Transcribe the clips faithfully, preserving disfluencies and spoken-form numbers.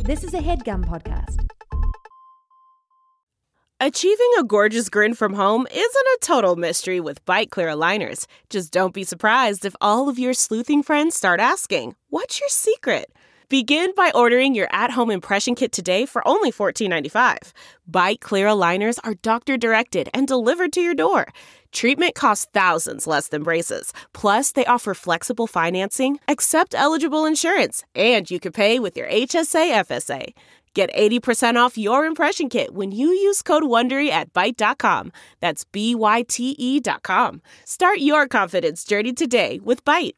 This is a HeadGum podcast. Achieving a gorgeous grin from home isn't a total mystery with Byte Clear aligners. Just don't be surprised if all of your sleuthing friends start asking, "What's your secret?" Begin by ordering your at-home impression kit today for only fourteen ninety-five. Byte Clear aligners are doctor-directed and delivered to your door. Treatment costs thousands less than braces. Plus, they offer flexible financing, accept eligible insurance, and you can pay with your H S A F S A. Get eighty percent off your impression kit when you use code WONDERY at byte dot com. That's B Y T E dot com. Start your confidence journey today with Byte.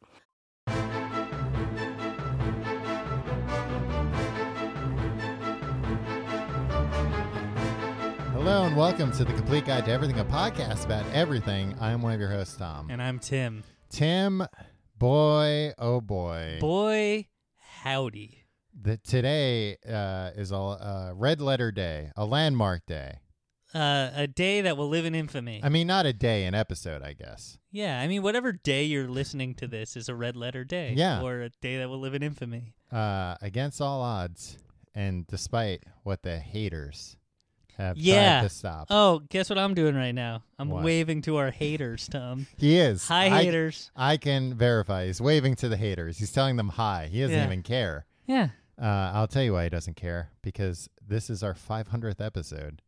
Hello and welcome to The Complete Guide to Everything, a podcast about everything. I'm one of your hosts, Tom. And I'm Tim. Tim, boy, oh boy. Boy, howdy. The, today uh, is a uh, red letter day, a landmark day. Uh, a day that will live in infamy. I mean, not a day, an episode, I guess. Yeah, I mean, whatever day you're listening to this is a red letter day. Yeah. Or a day that will live in infamy. Uh, against all odds, and despite what the haters have yeah. tried to stop. Oh, guess what I'm doing right now? I'm What? waving to our haters, Tom. He is. Hi, I, haters. I can verify. He's waving to the haters. He's telling them hi. He doesn't Yeah. even care. Yeah. Uh, I'll tell you why he doesn't care. Because this is our five hundredth episode.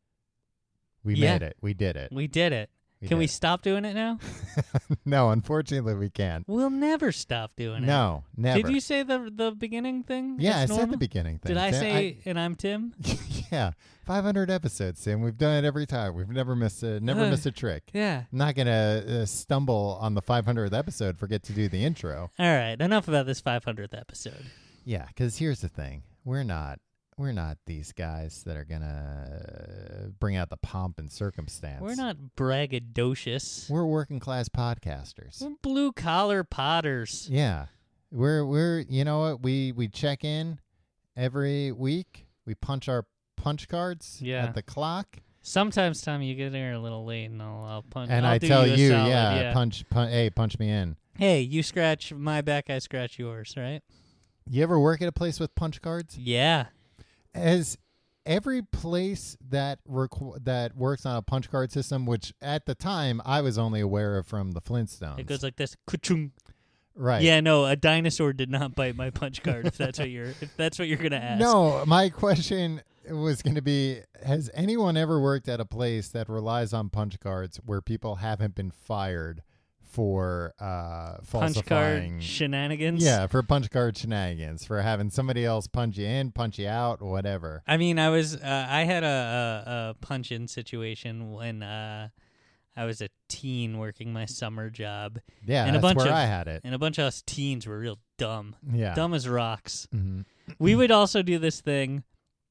We Yeah. made it. We did it. We did it. We Can did we it. stop doing it now? No, unfortunately, we can't. We'll never stop doing it. No, never. Did you say the the beginning thing? Yeah, That's I said normal? the beginning thing. Did I Tim. say, and I'm Tim? yeah, five hundred episodes, Tim. We've done it every time. We've never missed a never Ugh. missed a trick. Yeah. I'm not gonna uh, stumble on the five hundredth episode. Forget to do the intro. All right. Enough about this five hundredth episode. Yeah, because here's the thing: we're not we're not these guys that are gonna bring out the pomp and circumstance. We're not braggadocious. We're working class podcasters. We're blue collar potters. Yeah, we're we're you know what we we check in every week. We punch our punch cards Yeah. at the clock. Sometimes, Tommy, you get there a little late, and I'll, I'll punch. And I'll I do tell you, a you, solid, yeah, yeah. punch, punch, hey, punch me in. Hey, you scratch my back, I scratch yours, right? You ever work at a place with punch cards? Yeah. As every place that requ- that works on a punch card system, which at the time I was only aware of from the Flintstones. It goes like this. Ka-chung. right. Yeah, no, a dinosaur did not bite my punch card. if that's what you're, if that's what you're gonna ask. No, my question was going to be: has anyone ever worked at a place that relies on punch cards where people haven't been fired for uh, punch falsifying? card shenanigans. Yeah, for punch card shenanigans, for having somebody else punch you in, punch you out, whatever. I mean, I was, uh, I had a, a, a punch-in situation when uh, I was a teen working my summer job, Yeah, And a that's bunch where of- I had it. and a bunch of us teens were real dumb, Yeah. dumb as rocks. hmm We would also do this thing.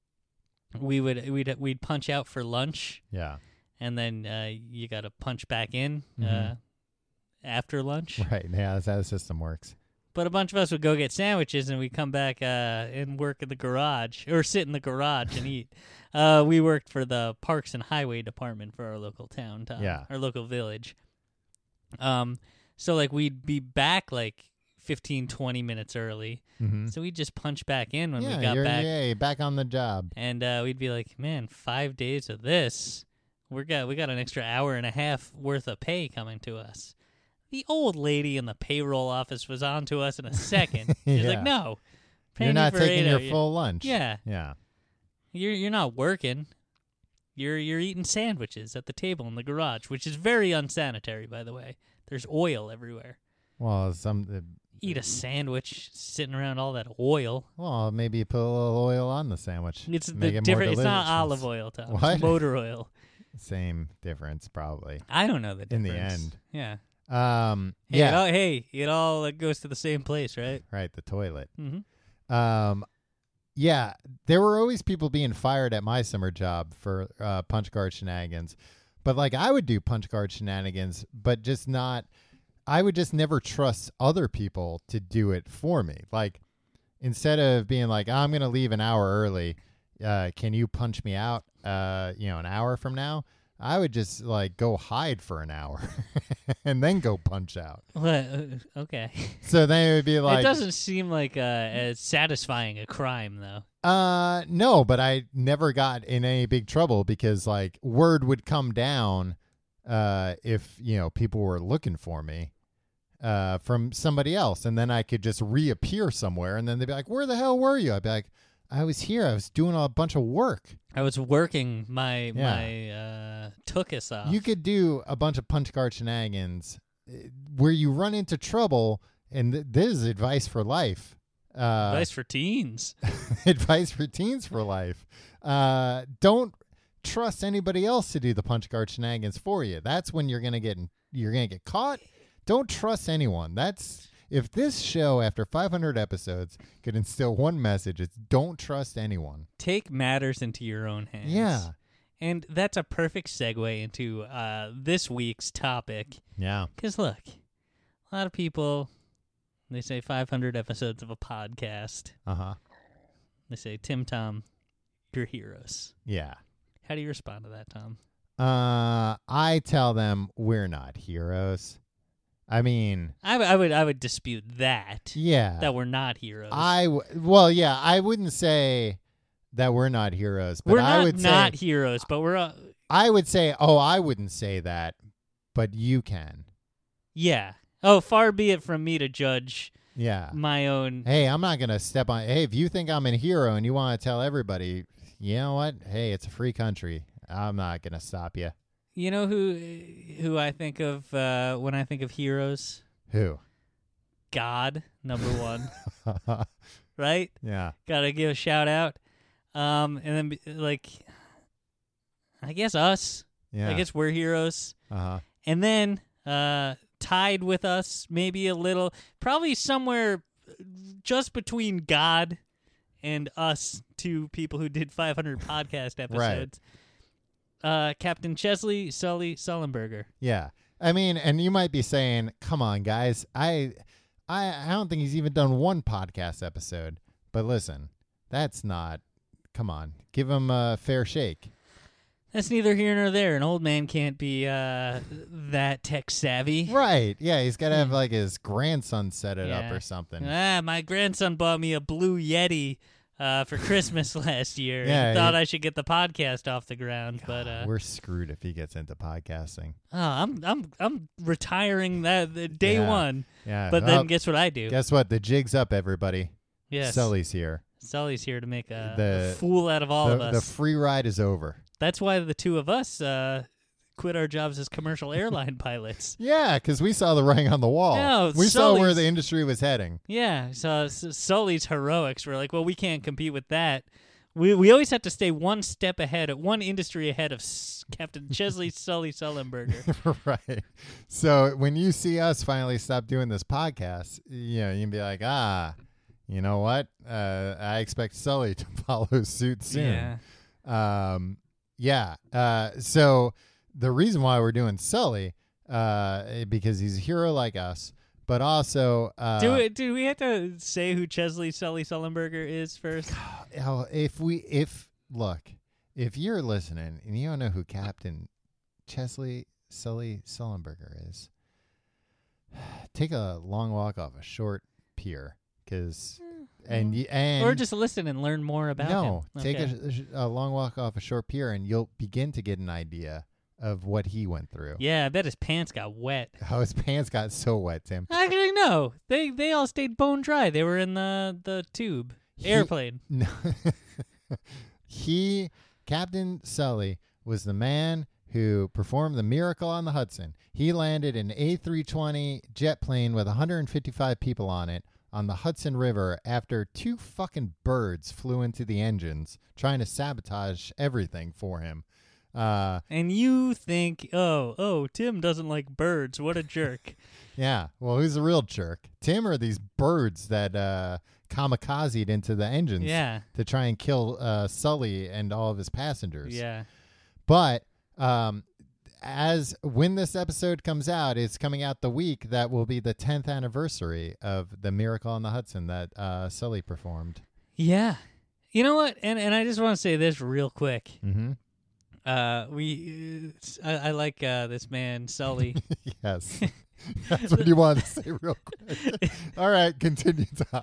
We would we'd we'd punch out for lunch, Yeah. and then uh, you got to punch back in Mhm. uh, after lunch. Right. Yeah, that's how the system works. But a bunch of us would go get sandwiches, and we'd come back uh, and work in the garage, or sit in the garage and eat. Uh, we worked for the Parks and Highway Department for our local town, Tom, Yeah. our local village. Um, so like we'd be back like fifteen, twenty minutes early, Mm-hmm. so we'd just punch back in when yeah, we got you're back. yay, back on the job. And uh, we'd be like, man, five days of this, we got we got an extra hour and a half worth of pay coming to us. The old lady in the payroll office was on to us in a second. She's Yeah. like, no, pay You're me not for taking eight your hours." full lunch. Yeah, Yeah. you're you're not working. You're you're eating sandwiches at the table in the garage, which is very unsanitary, by the way. There's oil everywhere. Well, some. Uh, Eat a sandwich sitting around all that oil. well, maybe you put a little oil on the sandwich. It's Make the it more different. It's not delicious. olive oil, Tom. What? It's motor oil. Same difference, probably. I don't know the In difference. the end. Yeah. Um. Hey, yeah. It all, hey, it all uh, goes to the same place, right? Right. The toilet. Mm-hmm. Um. Yeah, there were always people being fired at my summer job for uh, punch card shenanigans. But, like, I would do punch card shenanigans, but just not – I would just never trust other people to do it for me. Like, instead of being like, oh, I'm going to leave an hour early, uh, can you punch me out, uh, you know, an hour from now? I would just like go hide for an hour and then go punch out. What? Uh, okay. So then it would be like, it doesn't seem like uh, as satisfying a crime, though. uh, no, but I never got in any big trouble because like word would come down, uh, if you know people were looking for me, uh, from somebody else, and then I could just reappear somewhere, and then they'd be like, "Where the hell were you?" I'd be like, "I was here. I was doing a bunch of work." I was working my Yeah. my uh, took us off. You could do a bunch of punch card shenanigans uh, where you run into trouble, and th- this is advice for life. Uh, Advice for teens. advice for teens for life. Uh, don't trust anybody else to do the punch card shenanigans for you. That's when you're gonna get in, you're gonna get caught. Don't trust anyone. That's if this show after five hundred episodes could instill one message, it's don't trust anyone. Take matters into your own hands. Yeah. And that's a perfect segue into uh, this week's topic. Yeah. Because look, a lot of people, they say five hundred episodes of a podcast. Uh huh. They say, Tim, Tom, you're heroes. Yeah. How do you respond to that, Tom? Uh, I tell them we're not heroes. I mean, I, w- I would I would dispute that. yeah. That we're not heroes. I w- well, yeah, I wouldn't say that we're not heroes, but we're I not would not say heroes, but we're uh, I would say, oh, I wouldn't say that, but you can. yeah. Oh, far be it from me to judge Yeah. my own. Hey, I'm not gonna step on. Hey, if you think I'm a hero and you want to tell everybody, you know what? Hey, it's a free country. I'm not gonna stop you. You know who who I think of uh, when I think of heroes? Who? God, number one, right? Yeah. Gotta give a shout out. Um, and then be- like, I guess us. Yeah. I guess we're heroes. Uh huh. And then uh, tied with us, maybe a little, probably somewhere just between God and us, two people who did five hundred podcast episodes. Uh, Captain Chesley Sully Sullenberger. Yeah. I mean, and you might be saying, "Come on, guys. I, I, I don't think he's even done one podcast episode." But listen, that's not. Come on, give him a fair shake. That's neither here nor there. An old man can't be uh, that tech savvy. Right. Yeah, he's got to have like his grandson set it up Yeah. or something. Ah, my grandson bought me a blue Yeti uh, for Christmas last year. Yeah, and thought he- I should get the podcast off the ground, but uh, We're screwed if he gets into podcasting. oh, I'm I'm I'm retiring that the day Yeah. one. Yeah. But well, then guess what I do? guess what? The jig's up, everybody. Yes, Sully's here. Sully's here to make a, The- a fool out of all the, of us. the free ride is over. That's why the two of us uh, quit our jobs as commercial airline pilots. Yeah, because we saw the writing on the wall. No, we saw where Sully's- the industry was heading. Yeah, so S- Sully's heroics were like, well, we can't compete with that. We we always have to stay one step ahead, one industry ahead of S- Captain Chesley Sully Sullenberger. Right. So when you see us finally stop doing this podcast, you know, you can be like, ah, you know what? Uh, I expect Sully to follow suit soon. Yeah. Um, yeah. Uh, so the reason why we're doing Sully, uh, because he's a hero like us, but also, uh, Do it? Do we have to say who Chesley Sully Sullenberger is first? hell, if we, if look, if you're listening and you don't know who Captain Chesley Sully Sullenberger is, take a long walk off a short pier, because and y- and Or just listen and learn more about no, him. take Okay. a, a long walk off a short pier, and you'll begin to get an idea of what he went through. Yeah, I bet his pants got wet. How his pants got so wet, Tim. Actually, no. They they all stayed bone dry. They were in the, the tube. He- Airplane. No. He, Captain Sully, was the man who performed the miracle on the Hudson. He landed an A three twenty jet plane with one hundred fifty-five people on it on the Hudson River after two fucking birds flew into the engines trying to sabotage everything for him. Uh, And you think, oh, oh, Tim doesn't like birds. What a jerk. yeah. Well, who's the real jerk? Tim or these birds that uh, kamikazed into the engines Yeah. to try and kill uh, Sully and all of his passengers? Yeah. But um, as when this episode comes out, it's coming out the week that will be the tenth anniversary of the Miracle on the Hudson that uh, Sully performed. Yeah. You know what? And and I just want to say this real quick. Mm-hmm. Uh, we, uh, I, I like uh, this man Sully. Yes. That's what you wanted to say real quick. All right, continue, Tom.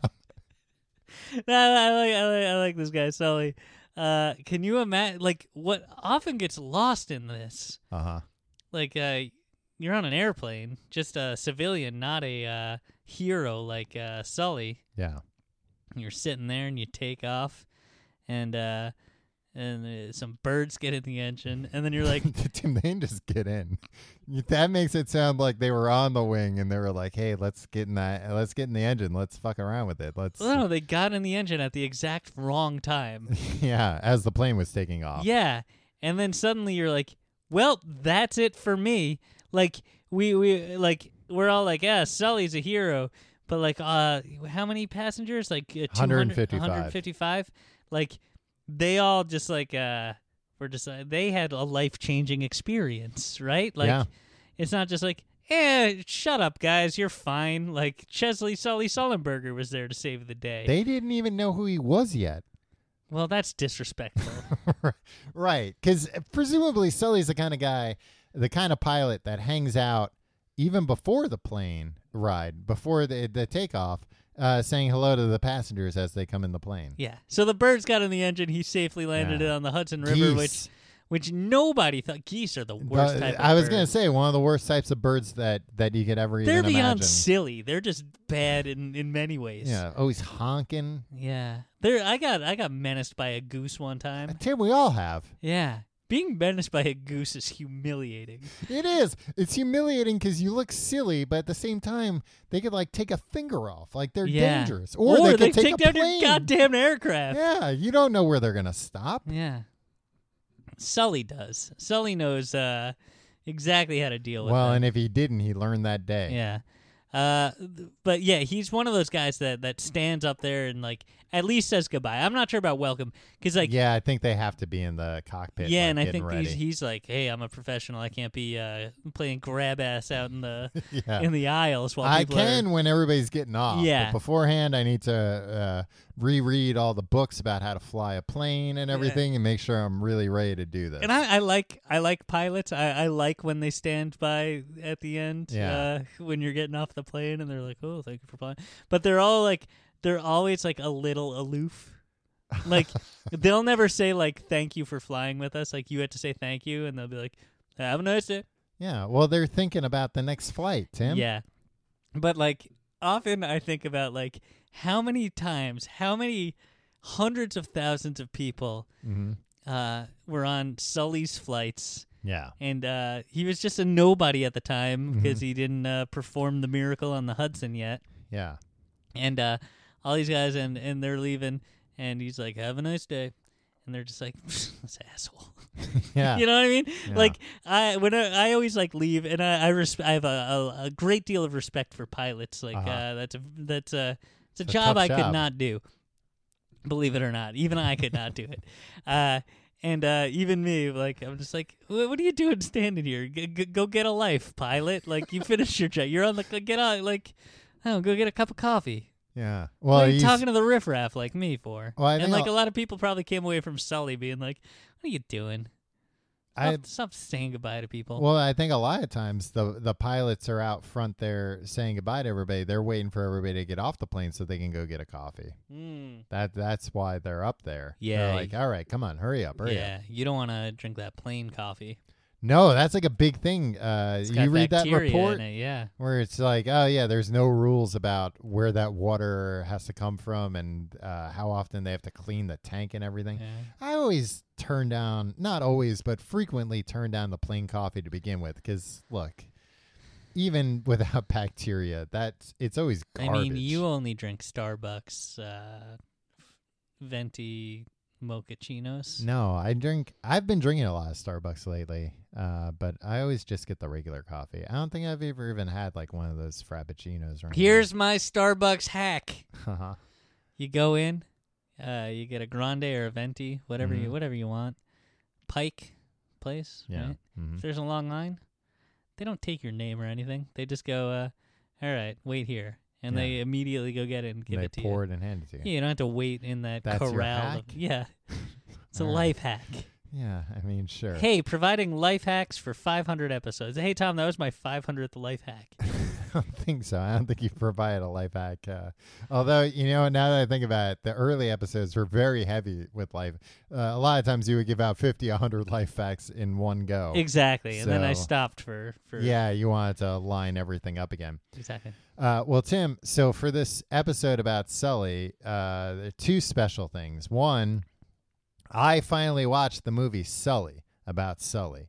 No, I like, I like, I like this guy Sully. Uh, can you imagine, like, what often gets lost in this? Uh huh. Like, uh, you're on an airplane, just a civilian, not a uh, hero like uh, Sully. Yeah. You're sitting there and you take off, and uh, and uh, some birds get in the engine, and then you're like, Tim, they didn't just get in. That makes it sound like they were on the wing and they were like, "Hey, let's get in that. Let's get in the engine. Let's fuck around with it. Let's." well, no, they got in the engine at the exact wrong time. Yeah, as the plane was taking off. Yeah, and then suddenly you're like, well, that's it for me. Like we we like we're all like, yeah, Sully's a hero, but like, uh, how many passengers? Like uh, one hundred fifty-five. one hundred fifty-five. Like they all just like uh, were just uh, they had a life changing experience, right? Like Yeah. it's not just like, eh, shut up, guys, you're fine. Like Chesley Sully Sullenberger was there to save the day. They didn't even know who he was yet. Well, that's disrespectful. Right, because presumably Sully's the kind of guy, the kind of pilot that hangs out even before the plane ride, before the the takeoff, uh, saying hello to the passengers as they come in the plane. Yeah. So the birds got in the engine. He safely landed Yeah. it on the Hudson River, which Geese. which nobody thought. Geese are the worst But type of I was bird. gonna say one of the worst types of birds that, that you could ever They're even beyond imagine. silly. They're just bad in, in many ways. Yeah, always honking. Yeah. They're, I got I got menaced by a goose one time. Tim, we all have. Yeah. Being menaced by a goose is humiliating. It is. It's humiliating because you look silly, but at the same time, they could like take a finger off, like they're Yeah. dangerous, or, they could they take, take a down plane. your goddamn aircraft. Yeah, you don't know where they're gonna stop. Yeah. Sully does. Sully knows uh, exactly how to deal with Well, them. and if he didn't, he learned that day. Yeah. Uh, th- but yeah, he's one of those guys that, that stands up there and like at least says goodbye. I'm not sure about welcome because like Yeah, I think they have to be in the cockpit. yeah, like, and I getting think ready. he's, he's like, hey, I'm a professional. I can't be uh, playing grab ass out in the yeah. in the aisles while I people can are. when everybody's getting off. Yeah. But beforehand, I need to uh, reread all the books about how to fly a plane and everything, and make sure I'm really ready to do this. And I, I like I like pilots. I, I like when they stand by at the end. Yeah. Uh, when you're getting off the plane and they're like, oh, thank you for flying. But they're all like they're always like a little aloof. Like they'll never say like thank you for flying with us. Like you had to say thank you, and they'll be like, have a nice day. Yeah, well, they're thinking about the next flight, Tim. Yeah, but like often I think about like how many times, how many hundreds of thousands of people Mm-hmm. uh, were on Sully's flights. Yeah. And uh, he was just a nobody at the time Mm-hmm. because he didn't uh, perform the miracle on the Hudson yet. Yeah. And uh, all these guys, and, and they're leaving, and he's like, have a nice day. And they're just like, this asshole. Yeah. You know what I mean? Yeah. Like, I when I, I always like leave, and I I, res- I have a, a, a great deal of respect for pilots. Like, Uh-huh. uh, that's a that's a it's a It's a job tough I could job. not do. Believe it or not, even I could not do it. Uh, and uh, even me, like, I'm just like, what, what are you doing standing here? G- g- go get a life, pilot. Like, you finished your job. You're on the get out. Like, oh, go get a cup of coffee. Yeah. Well, What are you he's, talking to the riffraff like me for? Well, I and think like I'll- a lot of people probably came away from Sully being like, "What are you doing? I, Stop, stop saying goodbye to people." well, I think a lot of times the the pilots are out front there saying goodbye to everybody. They're waiting for everybody to get off the plane so they can go get a coffee. Mm. That that's why they're up there. Yeah. They're like, all right, come on, hurry up, hurry Yeah, up. you don't want to drink that plain coffee. No, that's like a big thing. Uh, It's you got read that bacteria report in it, yeah. where it's like, oh yeah, there's no rules about where that water has to come from and uh, how often they have to clean the tank and everything. yeah. I always turn down, not always, but frequently turn down the plain coffee to begin with because look, even without bacteria, that's it's always garbage. I mean, you only drink Starbucks uh, venti mochachinos. No, I drink. I've been drinking a lot of Starbucks lately, uh, but I always just get the regular coffee. I don't think I've ever even had like one of those frappuccinos. Or Here's my Starbucks hack. uh-huh. You go in, uh, you get a grande or a venti, whatever Mhm. you whatever you want. Pike place, Yeah. right? Mhm. If there's a long line, they don't take your name or anything. They just go, uh, all right, wait here. And Yeah. they immediately go get it and give They it to pour you. it and hand it to you. Yeah, you don't have to wait in that That's your corral. hack? Of, yeah. It's a All right. life hack. Yeah, I mean, sure. Hey, providing life hacks for five hundred episodes. Hey, Tom, that was my five hundredth life hack. I don't think so. I don't think you provide a life hack. Uh, although, you know, now that I think about it, the early episodes were very heavy with life. Uh, a lot of times you would give out fifty, one hundred life hacks in one go. Exactly. And then I So- stopped for, for Yeah, you wanted to line everything up again. exactly. Uh, well, Tim, so for this episode about Sully, uh, there are two special things. One, I finally watched the movie Sully, about Sully.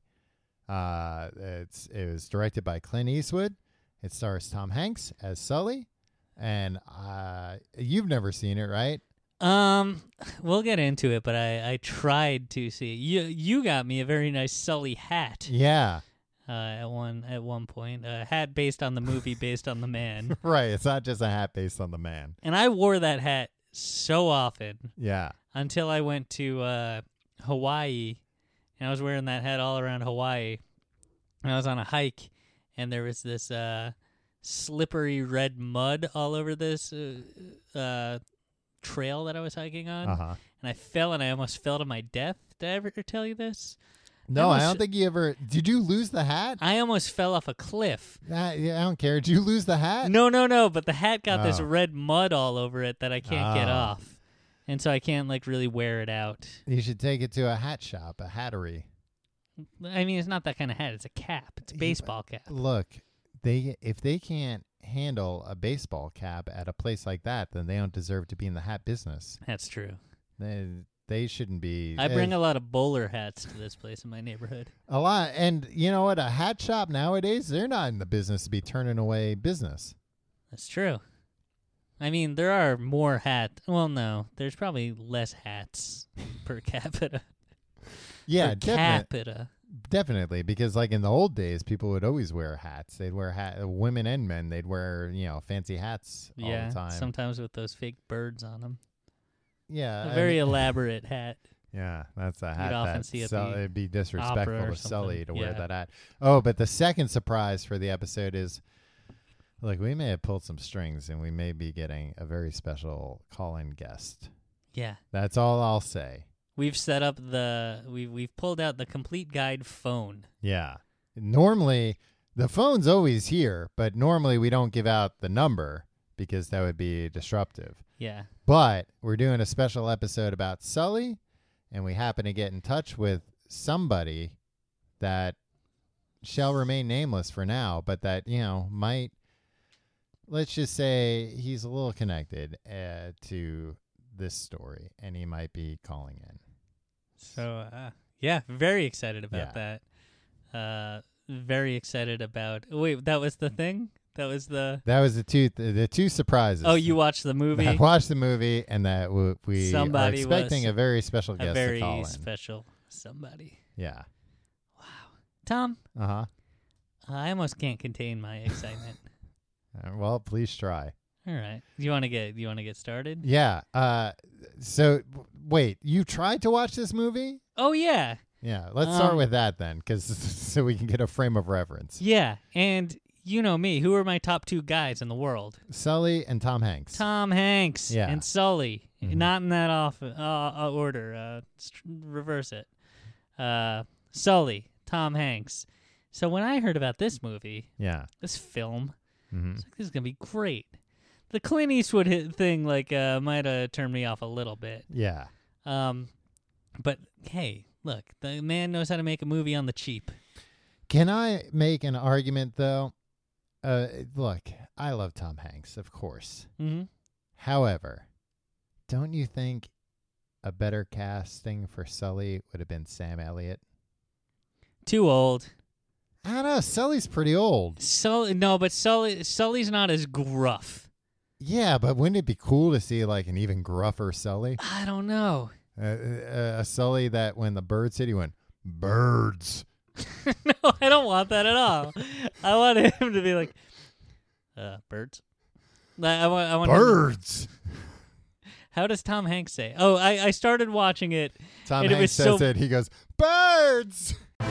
Uh, it's it was directed by Clint Eastwood. It stars Tom Hanks as Sully, and uh, you've never seen it, right? Um, we'll get into it, but I, I tried to see it. You you got me a very nice Sully hat. Yeah, Uh, at one at one point, a hat based on the movie, based on the man, right. It's not just a hat based on the man. and I wore that hat so often Yeah, until I went to uh, Hawaii, and I was wearing that hat all around Hawaii. And I was on a hike, and there was this uh, slippery red mud all over this uh, uh, trail that I was hiking on, uh huh. and I fell, and I almost fell to my death. Did I ever tell you this? No, I almost- don't think you ever. Did you lose the hat? I almost fell off a cliff. Uh, yeah, I don't care. Did you lose the hat? No, no, no, but the hat got this Oh. red mud all over it that I can't get Oh. off. And so I can't, like, really wear it out. You should take it to a hat shop, a hattery. I mean, it's not that kind of hat. It's a cap. It's a Yeah, baseball cap. Look, they if they can't handle a baseball cap at a place like that, then they don't deserve to be in the hat business. That's true. They they shouldn't be. I bring uh, a lot of bowler hats to this place in my neighborhood. a lot, and you know what? A hat shop nowadays, they're not in the business to be turning away business. That's true. I mean, there are more hat. Well, no, there's probably less hats per capita. Yeah, per definitely, capita. definitely. Because like in the old days, people would always wear hats. They'd wear hat. Women and men, they'd wear you know fancy hats all Yeah, the time. sometimes with those fake birds on them. yeah, A I very mean- elaborate hat. Yeah, that's a hat often that see at Sul- the it'd be opera disrespectful or to something. Sully to wear Yeah. that hat. Oh, but the second surprise for the episode is, look, we may have pulled some strings and we may be getting a very special call-in guest. Yeah. That's all I'll say. We've set up the we've we've pulled out the complete guide phone. Yeah. Normally, the phone's always here, but normally we don't give out the number because that would be disruptive. Yeah. But we're doing a special episode about Sully, and we happen to get in touch with somebody that shall remain nameless for now, but that, you know, might, let's just say he's a little connected uh, to this story, and he might be calling in. So uh, yeah, very excited about Yeah. that. Uh, very excited about. Wait, that was the thing. That was the. That was the two the, the two surprises. Oh, you watched the I movie. watched the movie, and that w- we Somebody are expecting was a very special A guest to very call in. special somebody. Yeah. Tom, Uh-huh. I almost can't contain my excitement. Uh, well, please try. All right, you want to get you want to get started? Yeah. Uh, so, w- wait, you tried to watch this movie? Oh yeah, Yeah. Let's start Um, with that then, because so we can get a frame of reference. yeah, and you know me. Who are my top two guys in the world? Sully and Tom Hanks. Tom Hanks Yeah. and Sully. Mhm. Not in that off uh, uh, order. Uh, st- reverse it. Uh, Sully, Tom Hanks. So when I heard about this movie, Yeah. this film, hmm I was like, this is gonna be great. The Clint Eastwood hit thing, like, uh, might have turned me off a little bit. Yeah. Um, but hey, look, the man knows how to make a movie on the cheap. Can I make an argument, though? Uh, look, I love Tom Hanks, of course. Mm-hmm. However, don't you think a better casting for Sully would have been Sam Elliott? Too old. I don't know. Sully's pretty old. Sully, no, but Sully, Sully's not as gruff. Yeah, but wouldn't it be cool to see like an even gruffer Sully? I don't know. Uh, uh, a Sully that when the birds hit, he went, birds. No, I don't want that at all. I want him to be like, uh, birds. Like, I want. I want. him to- Birds. how does Tom Hanks say? Oh, I, I started watching it. Tom And it Hanks was says so- it. He goes, birds.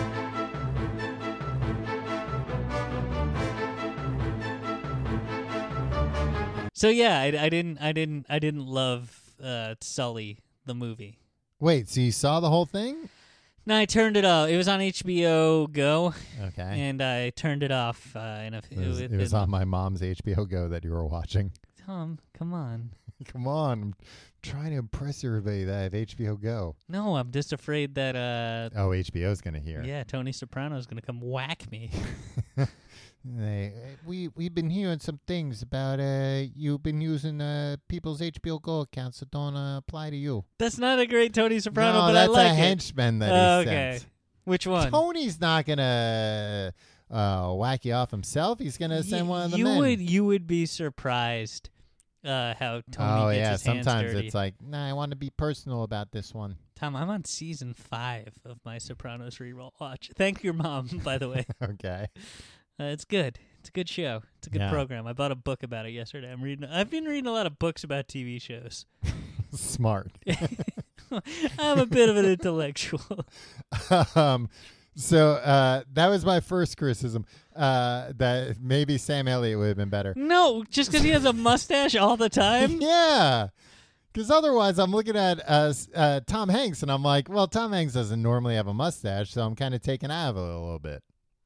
So yeah, I, I didn't. I didn't. I didn't love uh, Sully the movie. Wait, so you saw the whole thing? No, I turned it off. It was on H B O Go, Okay. and I turned it off. Uh, in a, It was, it was on my mom's H B O Go that you were watching. Tom, come on. Come on. I'm trying to impress everybody that I have H B O Go. No, I'm just afraid that, uh, Oh, H B O's going to hear. yeah, Tony Soprano's going to come whack me. They, we, we've been hearing some things about uh, you've been using uh, people's H B O Go accounts that don't uh, apply to you. That's not a great Tony Soprano, no, but that's I like a it. henchman that Oh, he okay. sent. Which one? Tony's not going to uh, whack you off himself. He's going to send Y- one of the you men. would you would be surprised uh, how Tony oh, gets yeah. his hands Sometimes dirty. it's like, nah, I want to be personal about this one. Tom, I'm on season five of my Sopranos reroll watch. Thank your mom, by the way. Okay. Uh, it's good. It's a good show. It's a good Yeah. program. I bought a book about it yesterday. I'm reading. I've been reading a lot of books about T V shows. Smart. I'm a bit of an intellectual. um, so uh, that was my first criticism. Uh, that maybe Sam Elliott would have been better. No, just because he has a mustache all the time. Yeah. Because otherwise, I'm looking at uh, s- uh, Tom Hanks, and I'm like, well, Tom Hanks doesn't normally have a mustache, so I'm kind of taken out of it a little bit.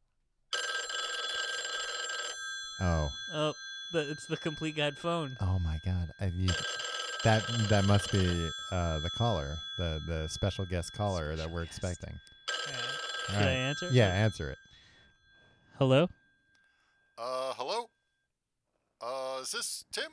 Oh, Oh, the, it's the Complete Guide phone. oh my God! I, you, that that must be uh, the caller, the the special guest caller that we're expecting. Uh, All should I right. answer? Yeah, answer it. Hello? Uh, hello? Uh, is this Tim?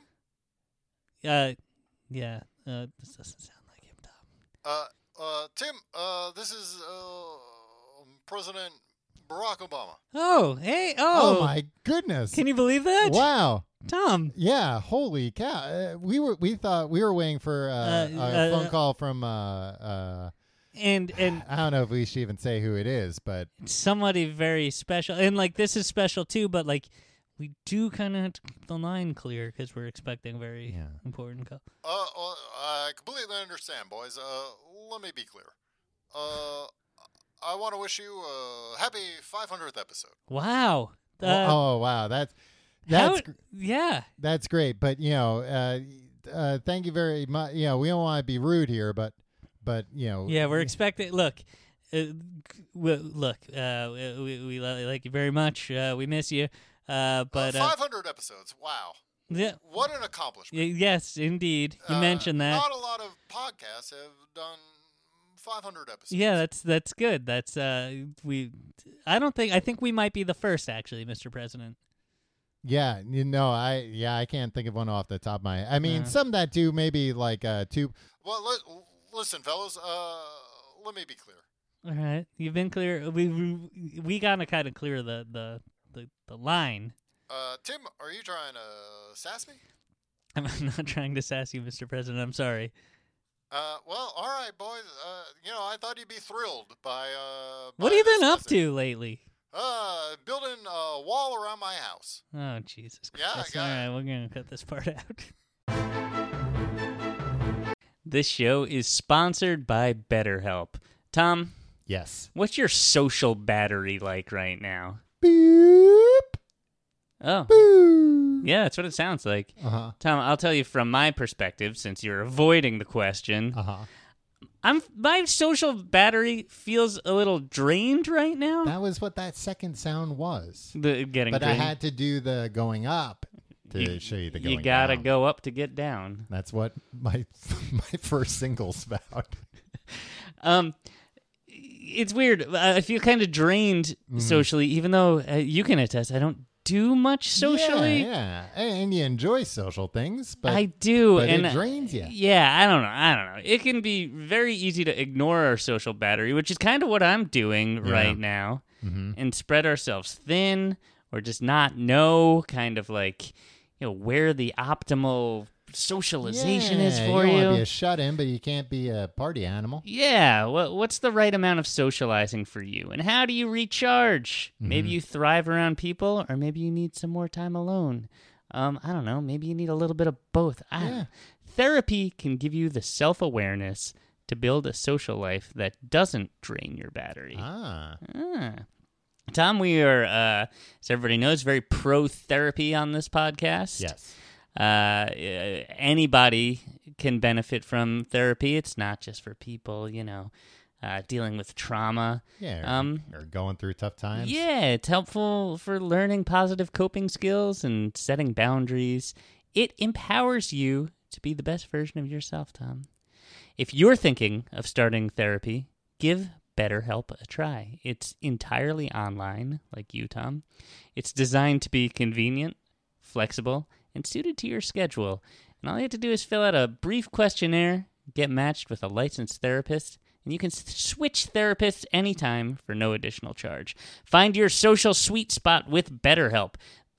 Uh, yeah. Uh, this doesn't sound like him, Tom. Uh, uh, Tim, uh, this is, uh, President Barack Obama. Oh, hey. Oh, Oh, my goodness! Can you believe that? Wow. Tom. Yeah, holy cow! Uh, we were we thought we were waiting for uh, Uh, a uh, phone call from uh, uh, And and I don't know if we should even say who it is, but somebody very special. And, like, this is special, too, but, like, we do kind of have to keep the line clear because we're expecting a very Yeah. important call. Uh, well, I completely understand, boys. Uh, let me be clear. Uh, I want to wish you a happy five hundredth episode. Wow. Uh, oh wow, that's how- that's gr- yeah. that's great. But you know, uh, uh, thank you very much. You know, we don't want to be rude here, but but you know, Yeah, we're expecting. Look, uh, we, look. Uh, we, we li- like you very much. Uh, we miss you. Uh, but uh, uh, five hundred episodes. Wow. yeah, What an accomplishment. y- yes, indeed. You Uh, mentioned that. Not a lot of podcasts have done five hundred episodes. Yeah, that's that's good. That's uh, we. I don't think. I think we might be the first, actually, Mister President. yeah, you know, I yeah, I can't think of one off the top of my. I mean, Uh. some that do maybe like uh, two. Well, li- listen, fellas. Uh, let me be clear. All right, you've been clear. We we, we gotta kind of clear the, the the the line. Uh, Tim, are you trying to sass me? I'm not trying to sass you, Mister President. I'm sorry. Uh, well, all right, boys. Uh, you know, I thought you'd be thrilled by uh. What by have you this been up message. to lately? Uh, building a wall around my house. Oh, Jesus Yeah, I Christ. got All it. right, we're going to cut this part out. This show is sponsored by BetterHelp. Tom, Yes. what's your social battery like right now? Boop. Oh, Boop. yeah, that's what it sounds like. Uh huh. Tom, I'll tell you from my perspective, since you're avoiding the question. Uh huh. I'm my social battery feels a little drained right now. That was what that second sound was. the getting But I drained. had to do the going up to You- show you the going You gotta down. go up to get down. That's what my my first single's about. Um, it's weird. I feel kind of drained Mm-hmm. socially, even though uh, you can attest I don't do much socially. Yeah, yeah. And you enjoy social things, but I do, but and it drains you. Yeah, I don't know. I don't know. It can be very easy to ignore our social battery, which is kind of what I'm doing Yeah. right now, Mm-hmm. and spread ourselves thin, or just not know, kind of like, you know, where the optimal socialization is Yeah, for you. you. don't want to be a shut-in, but you can't be a party animal. Yeah, what what's the right amount of socializing for you, and how do you recharge? Maybe you thrive around people, or maybe you need some more time alone. Um, I don't know. Maybe you need a little bit of both. I don't Yeah. know. Therapy can give you the self-awareness to build a social life that doesn't drain your battery. Ah, Ah. Tom, we are, uh, as everybody knows, very pro-therapy on this podcast. yes. Uh, anybody can benefit from therapy. It's not just for people, you know, uh, dealing with trauma. Yeah, or, Um, or going through tough times. Yeah, it's helpful for learning positive coping skills and setting boundaries. It empowers you to be the best version of yourself, Tom. If you're thinking of starting therapy, give BetterHelp a try. It's entirely online, like you, Tom. It's designed to be convenient, flexible, and suited to your schedule. And all you have to do is fill out a brief questionnaire, get matched with a licensed therapist, and you can s- switch therapists anytime for no additional charge. Find your social sweet spot with BetterHelp.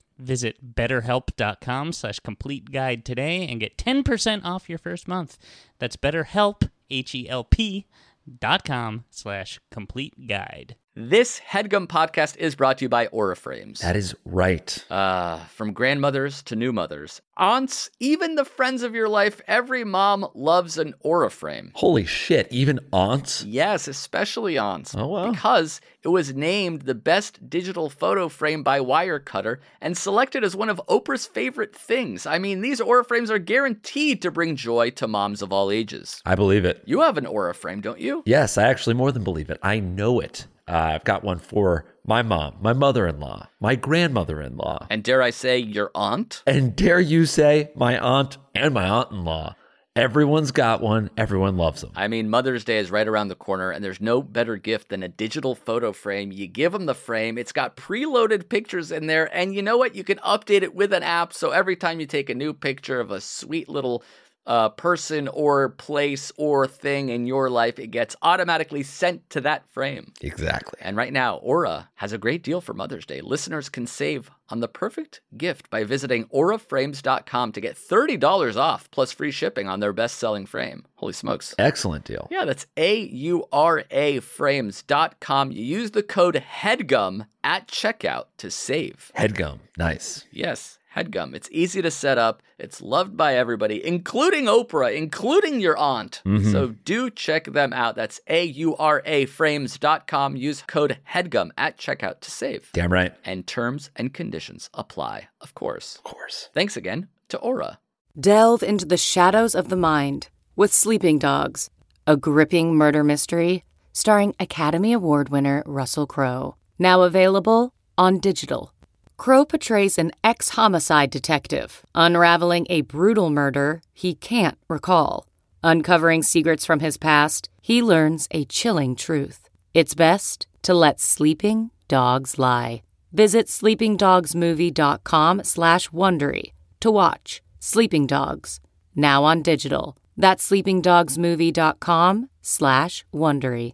Visit betterhelp.com slash complete guide today and get ten percent off your first month. That's BetterHelp, H E L P, dot com slash complete guide. This HeadGum podcast is brought to you by Aura Frames. That is right. Uh, from grandmothers to new mothers, aunts, even the friends of your life, every mom loves an Aura Frame. Holy shit, even aunts? Yes, especially aunts. Oh, wow. Because it was named the best digital photo frame by Wirecutter and selected as one of Oprah's favorite things. I mean, these Aura Frames are guaranteed to bring joy to moms of all ages. I believe it. You have an Aura Frame, don't you? Yes, I actually more than believe it. I know it. Uh, I've got one for my mom, my mother-in-law, my grandmother-in-law. And dare I say, your aunt? And dare you say, my aunt and my aunt-in-law. Everyone's got one. Everyone loves them. I mean, Mother's Day is right around the corner, and there's no better gift than a digital photo frame. You give them the frame. It's got preloaded pictures in there, and you know what? You can update it with an app, so every time you take a new picture of a sweet little uh, person or place or thing in your life, it gets automatically sent to that frame. Exactly. And right now, Aura has a great deal for Mother's Day. Listeners can save on the perfect gift by visiting aura frames dot com to get thirty dollars off plus free shipping on their best-selling frame. Holy smokes. Excellent deal. Yeah, that's A U R A frames dot com. You use the code HEADGUM at checkout to save. Headgum. Nice. Yes, HEADGUM. It's easy to set up. It's loved by everybody, including Oprah, including your aunt. Mhm. So do check them out. That's A U R A frames dot com. Use code HEADGUM at checkout to save. Damn right. And terms and conditions apply, of course. Of course. Thanks again to Aura. Delve into the shadows of the mind with Sleeping Dogs, a gripping murder mystery starring Academy Award winner Russell Crowe. Now available on digital. Crowe portrays an ex-homicide detective unraveling a brutal murder he can't recall. Uncovering secrets from his past, he learns a chilling truth. It's best to let sleeping dogs lie. Visit sleepingdogsmovie.com slash Wondery to watch Sleeping Dogs, now on digital. That's sleepingdogsmovie.com slash Wondery.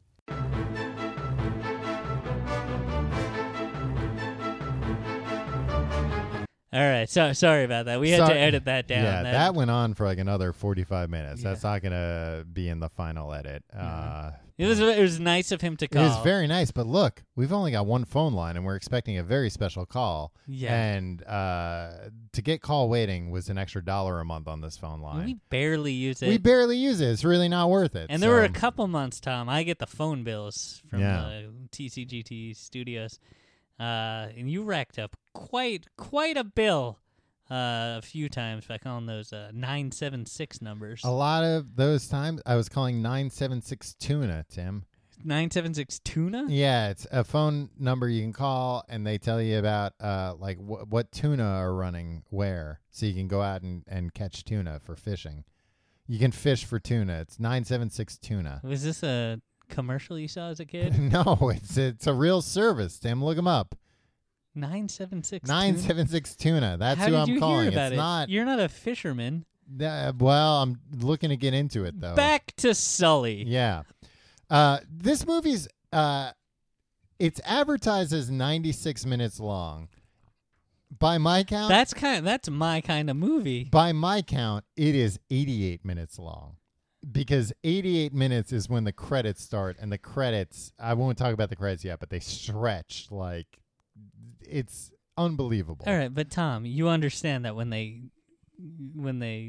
All right, so sorry about that. We had Sorry- to edit that down. Yeah, that went on for like another forty-five minutes. Yeah. That's not going to be in the final edit. Uh, it was it was nice of him to it call. was very nice, but look, we've only got one phone line, and we're expecting a very special call. Yeah. And uh, to get call waiting was an extra dollar a month on this phone line. We barely use it. We barely use it. It's really not worth it. And there were a so- couple months, Tom. I get the phone bills from Yeah. uh, T C G T Studios, uh, and you racked up quite quite a bill uh, a few times by calling those uh, nine seven six numbers. A lot of those times I was calling nine seven six tuna, Tim. nine seven six tuna. Yeah, it's a phone number you can call, and they tell you about uh, like wh- what tuna are running where, so you can go out and, and catch tuna for fishing. You can fish for tuna. It's nine seven six tuna. Was this a commercial you saw as a kid? No, it's it's a real service, Tim. Look them up. nine seven six. nine seven six tuna. That's How who did I'm you calling. hear about it's it? not. You're not a fisherman. Uh, well, I'm looking to get into it though. Back to Sully. Yeah. Uh, this movie's uh, it's advertised as ninety-six minutes long. By my count, That's kind. That's my kind of movie. by my count, it is eighty-eight minutes long. Because eighty-eight minutes is when the credits start, and the credits, I won't talk about the credits yet, but they stretch like it's unbelievable. All right, but Tom, you understand that when they when they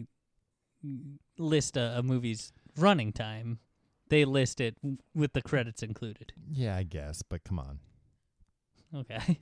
list a, a movie's running time, they list it w- with the credits included. Yeah, I guess, but come on. Okay.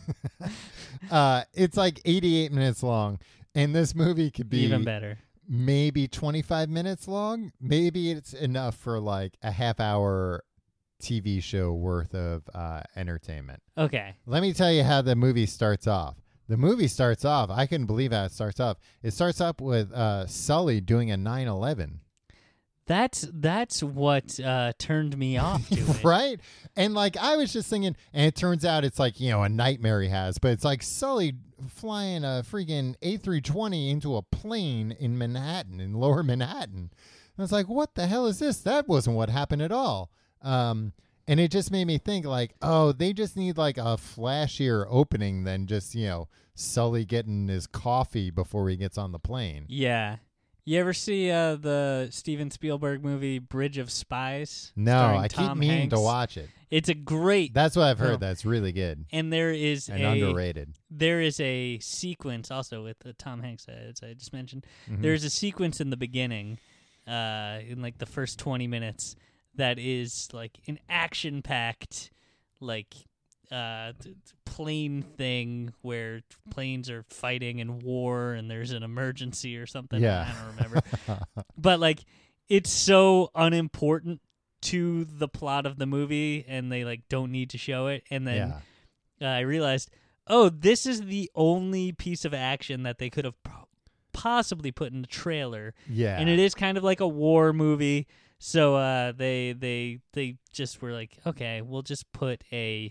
uh, it's like eighty-eight minutes long, and this movie could be Even better. maybe twenty-five minutes long. Maybe it's enough for like a half hour T V show worth of uh, entertainment. Okay. Let me tell you how the movie starts off. The movie starts off, I couldn't believe how it starts off. It starts up with uh, Sully doing a nine eleven. That's that's what uh, turned me off to it. Right? And like I was just thinking, and it turns out it's like, you know, a nightmare he has, but it's like Sully flying a freaking A three twenty into a plane in Manhattan, in lower Manhattan. I was like, what the hell is this? That wasn't what happened at all. Um, and it just made me think like, oh, they just need like a flashier opening than just, you know, Sully getting his coffee before he gets on the plane. Yeah. You ever see uh, the Steven Spielberg movie Bridge of Spies? No, starring I Tom keep meaning Hanks? to watch it. It's a great. That's what I've heard. film. That's really good And there is and a underrated. there is a sequence also with uh, Tom Hanks, as I just mentioned. Mhm. There's a sequence in the beginning, uh, in like the first twenty minutes, that is like an action-packed, like uh, t- t- plane thing where planes are fighting in war and there's an emergency or something. Yeah. I don't remember. But like, it's so unimportant to the plot of the movie, and they like don't need to show it. And then Yeah. uh, I realized, oh, this is the only piece of action that they could have po- possibly put in the trailer. Yeah. And it is kind of like a war movie. So uh, they they they just were like, okay, we'll just put a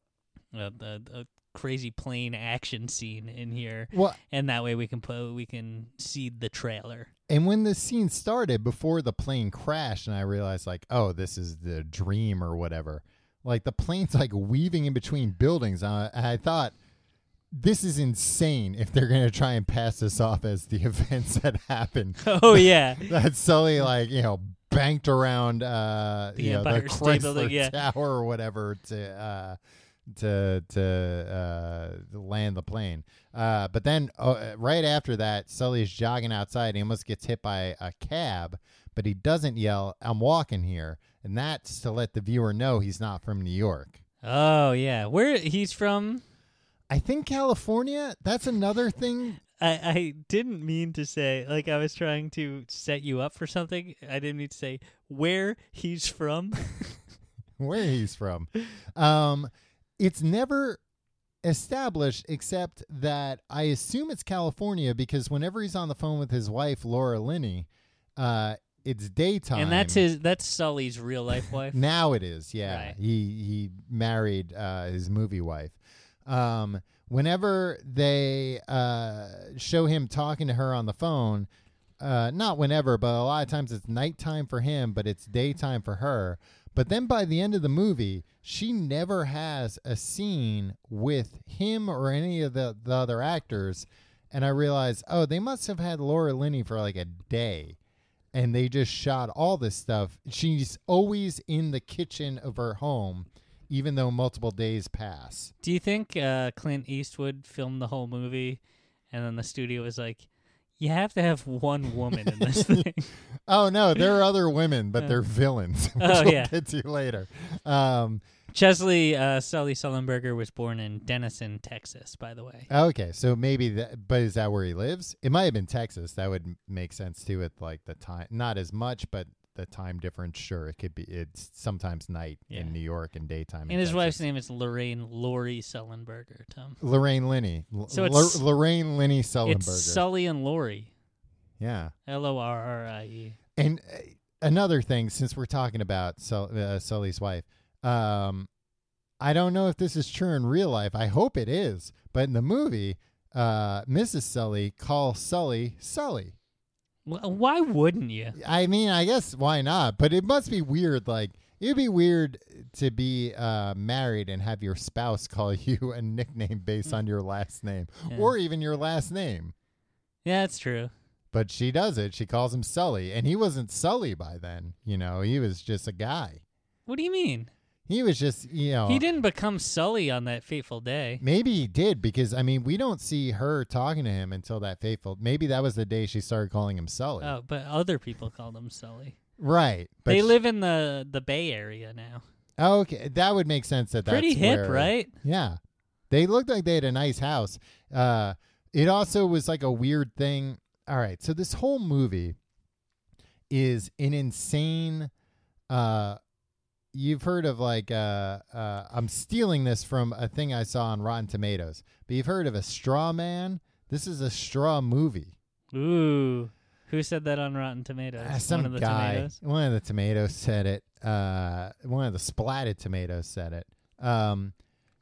a, a, a crazy plane action scene in here, Well, and that way we can put we can seed the trailer. and when the scene started, before the plane crashed, and I realized, like, oh, this is the dream or whatever. Like, the plane's, like, weaving in between buildings. Uh, and I thought, this is insane if they're going to try and pass this off as the events that happened. Oh yeah, That Sully, like, you know, banked around uh, The you know, the Empire State Chrysler Building, yeah. Tower or whatever to uh, to to uh, land the plane. Uh, but then uh, right after that, Sully's jogging outside. He almost gets hit by a cab, but he doesn't yell, "I'm walking here," and that's to let the viewer know he's not from New York. oh yeah. Where he's from? I think California. That's another thing. I, I didn't mean to say, like, I was trying to set you up for something. I didn't mean to say where he's from. Where he's from. Um, it's never established except that I assume it's California because whenever he's on the phone with his wife, Laura Linney, uh, it's daytime. And that's his, that's Sully's real life wife. Now it is, yeah. Right. He he married uh, his movie wife. Um, whenever they uh, show him talking to her on the phone, uh, not whenever, but a lot of times it's nighttime for him, but it's daytime for her. But then by the end of the movie, she never has a scene with him or any of the, the other actors. And I realized, oh, they must have had Laura Linney for like a day. And they just shot all this stuff. She's always in the kitchen of her home, even though multiple days pass. Do you think uh, Clint Eastwood filmed the whole movie, and then the studio was like, "You have to have one woman in this thing"? Oh, no, there are other women, but they're villains, which Oh, we'll yeah. get to later. Um, Chesley uh, Sully Sullenberger was born in Denison, Texas, by the way. okay, so maybe that, but is that where he lives? It might have been Texas. That would m- make sense, too, with like the time, not as much, but the time difference, sure, it could be, it's sometimes night Yeah. in New York and daytime in And his Texas. wife's name is Lorraine Lori Sullenberger, Tom. Lorraine Linney. L- So it's- Lor- Lorraine Linney Sullenberger. It's Sully and Lori. Yeah. L O R R I E. And uh, another thing, since we're talking about Sul- uh, Sully's wife, um, I don't know if this is true in real life. I hope it is. But in the movie, uh, Missus Sully calls Sully Sully. Well, why wouldn't you? I mean, I guess why not? But it must be weird. Like, it'd be weird to be uh, married and have your spouse call you a nickname based on your last name Yeah. or even your last name. Yeah, that's true. But she does it. She calls him Sully. And he wasn't Sully by then. You know, he was just a guy. What do you mean? He was just, you know. He didn't become Sully on that fateful day. Maybe he did because, I mean, we don't see her talking to him until that fateful. Maybe that was the day she started calling him Sully. Oh, but other people called him Sully. Right. But They she- live in the, the Bay Area now. Oh, okay. That would make sense that that's Pretty hip, where- right? Yeah. They looked like they had a nice house. Uh, it also was like a weird thing. All right. So this whole movie is an insane uh, you've heard of like uh, uh, I'm stealing this from a thing I saw on Rotten Tomatoes, but you've heard of a straw man? This is a straw movie. Ooh. Who said that on Rotten Tomatoes? Uh, some one of the guy, tomatoes? one of the tomatoes said it. Uh, one of the splatted tomatoes said it. Um,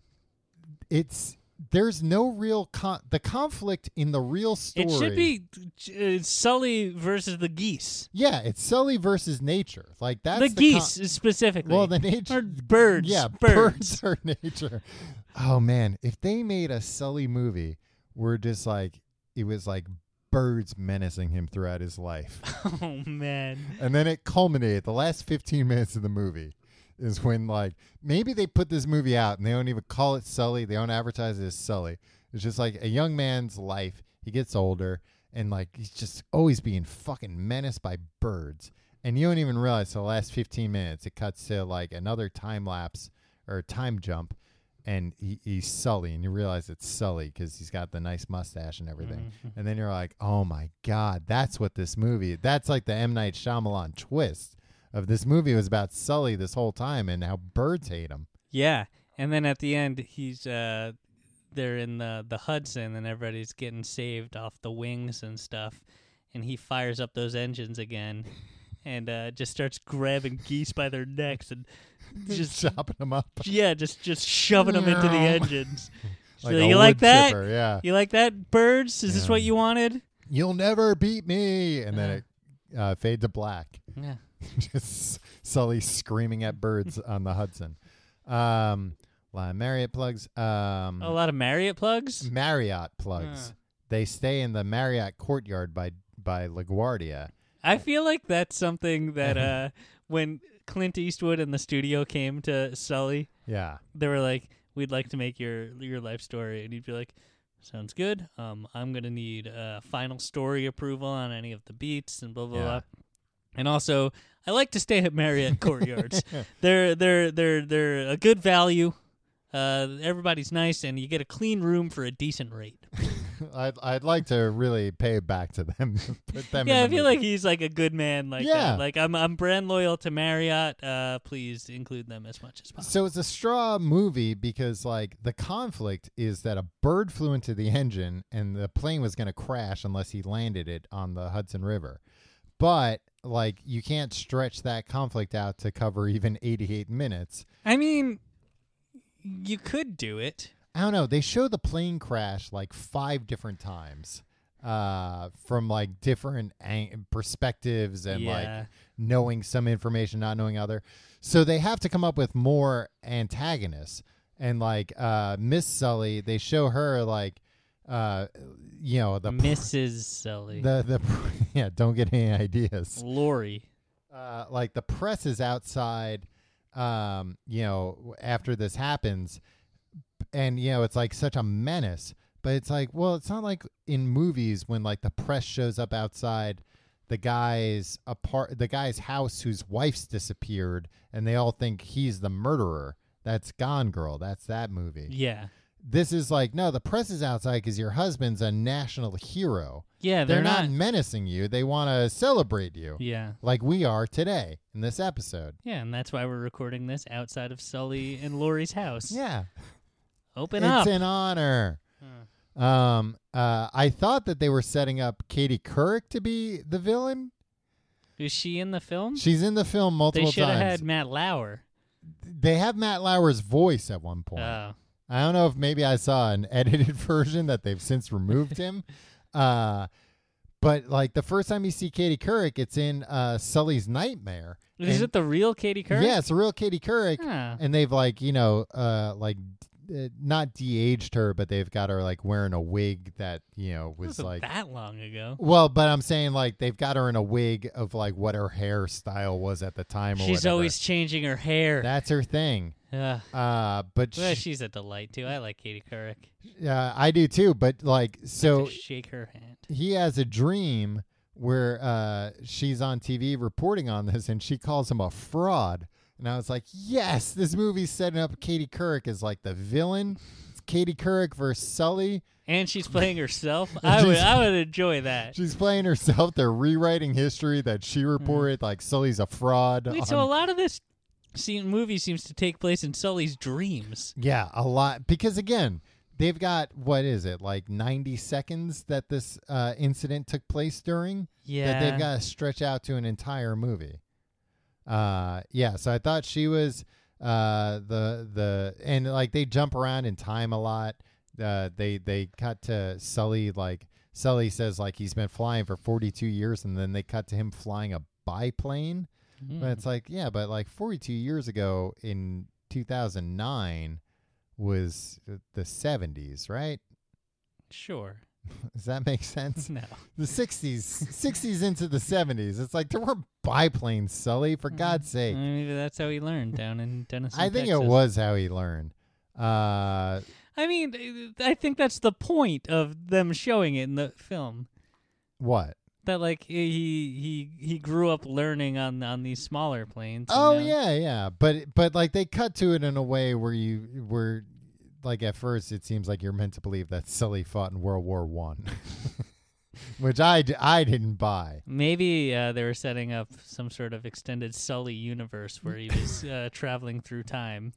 it's there's no real con- the conflict in the real story. It should be uh, Sully versus the geese. Yeah, it's Sully versus nature. Like that's the, the geese con- specifically. Well, the nature or birds. Yeah, birds. birds are nature. Oh man, if they made a Sully movie where just like it was like birds menacing him throughout his life. Oh man. And then it culminated. The last fifteen minutes of the movie is when like maybe they put this movie out and they don't even call it Sully. They don't advertise it as Sully. It's just like a young man's life. He gets older and like he's just always being fucking menaced by birds. And you don't even realize the last fifteen minutes it cuts to like another time lapse or time jump. And he, he's Sully, and you realize it's Sully because he's got the nice mustache and everything. Mm-hmm. And then you're like, oh, my God, that's what this movie, that's like the M. Night Shyamalan twist of this movie was about Sully this whole time and how birds hate him. Yeah, and then at the end, he's uh, they're in the, the Hudson, and everybody's getting saved off the wings and stuff, and he fires up those engines again and uh, just starts grabbing geese by their necks and just chopping them up. Yeah, just just shoving them into the engines. Like so a you like wood that? chipper, yeah. You like that, birds? Is yeah. this what you wanted? You'll never beat me. And then it uh, fades to black. Yeah. Just Sully screaming at birds on the Hudson. Um, a lot of Marriott plugs. Um, a lot of Marriott plugs? Marriott plugs. Uh. They stay in the Marriott courtyard by by LaGuardia. I feel like that's something that uh, when Clint Eastwood and the studio came to Sully, yeah, they were like, "We'd like to make your your life story," and he'd be like, "Sounds good. Um, I'm gonna need uh, final story approval on any of the beats and blah blah yeah. blah." And also, I like to stay at Marriott courtyards. they're they're they're they're a good value. Uh, everybody's nice, and you get a clean room for a decent rate. I'd I'd like to really pay back to them. Put them yeah, in I the feel movie. like he's like a good man. Like yeah, that. Like I'm I'm brand loyal to Marriott. Uh, please include them as much as possible. So it's a straw movie because like the conflict is that a bird flew into the engine and the plane was going to crash unless he landed it on the Hudson River. But like you can't stretch that conflict out to cover even eighty-eight minutes. I mean, you could do it. I don't know. They show the plane crash like five different times uh, from like different ang- perspectives and yeah. like knowing some information, not knowing other. So they have to come up with more antagonists. And like uh, Miss Sully, they show her like, uh, you know, the Missus Sully. The the yeah. Don't get any ideas. Lori. Uh, like the press is outside. Um, you know, after this happens. And, you know, it's like such a menace, but it's like, well, it's not like in movies when like the press shows up outside the guy's apart, the guy's house whose wife's disappeared and they all think he's the murderer. That's Gone Girl. That's that movie. Yeah. This is like, no, the press is outside because your husband's a national hero. Yeah. They're, They're not, not menacing you. They want to celebrate you. Yeah. Like we are today in this episode. Yeah. And that's why we're recording this outside of Sully and Lori's house. Yeah. Open it's up. It's an honor. Huh. Um, uh, I thought that they were setting up Katie Couric to be the villain. Is she in the film? She's in the film multiple they should times. have had Matt Lauer. They have Matt Lauer's voice at one point. Oh. I don't know if maybe I saw an edited version that they've since removed him. Uh, but like the first time you see Katie Couric, it's in uh, Sully's Nightmare. Is and, it the real Katie Couric? Yeah, it's a real Katie Couric. Huh. And they've like, you know, uh, like uh, not de-aged her, but they've got her like wearing a wig that, you know, was Wasn't like that long ago. Well, but I'm saying like they've got her in a wig of like what her hairstyle was at the time. Or She's whatever. always changing her hair. That's her thing. Yeah. Uh, but Well, she, she's a delight too. I like Katie Couric. uh, I do too. But like, so Just shake her hand. he has a dream where uh, she's on T V reporting on this, and she calls him a fraud. And I was like, yes, this movie's setting up Katie Couric as like the villain. It's Katie Couric versus Sully. And she's playing herself. I would, I would enjoy that. She's playing herself. They're rewriting history that she reported. Mm. Like Sully's a fraud. Wait, on... so a lot of this See, movie seems to take place in Sully's dreams. Yeah, a lot. Because, again, they've got, what is it, like ninety seconds that this uh, incident took place during? Yeah. That they've got to stretch out to an entire movie. Uh, yeah, so I thought she was uh, the, the, and like they jump around in time a lot. Uh, they, they cut to Sully, like, Sully says, like, he's been flying for forty-two years, and then they cut to him flying a biplane. Mm. But it's like, yeah, but like forty-two years ago in two thousand nine was the seventies, right? Sure. Does that make sense? No. The sixties, sixties into the seventies. It's like there were biplanes, Sully, for God's sake. Maybe that's how he learned down in Denison, I think Texas. it was how he learned. Uh, I mean, I think that's the point of them showing it in the film. what? That like he he he grew up learning on on these smaller planes. and Oh now- yeah, yeah. But but like they cut to it in a way where you were like at first it seems like you're meant to believe that Sully fought in World War One, which I, d- I didn't buy. Maybe uh, they were setting up some sort of extended Sully universe where he was uh, traveling through time.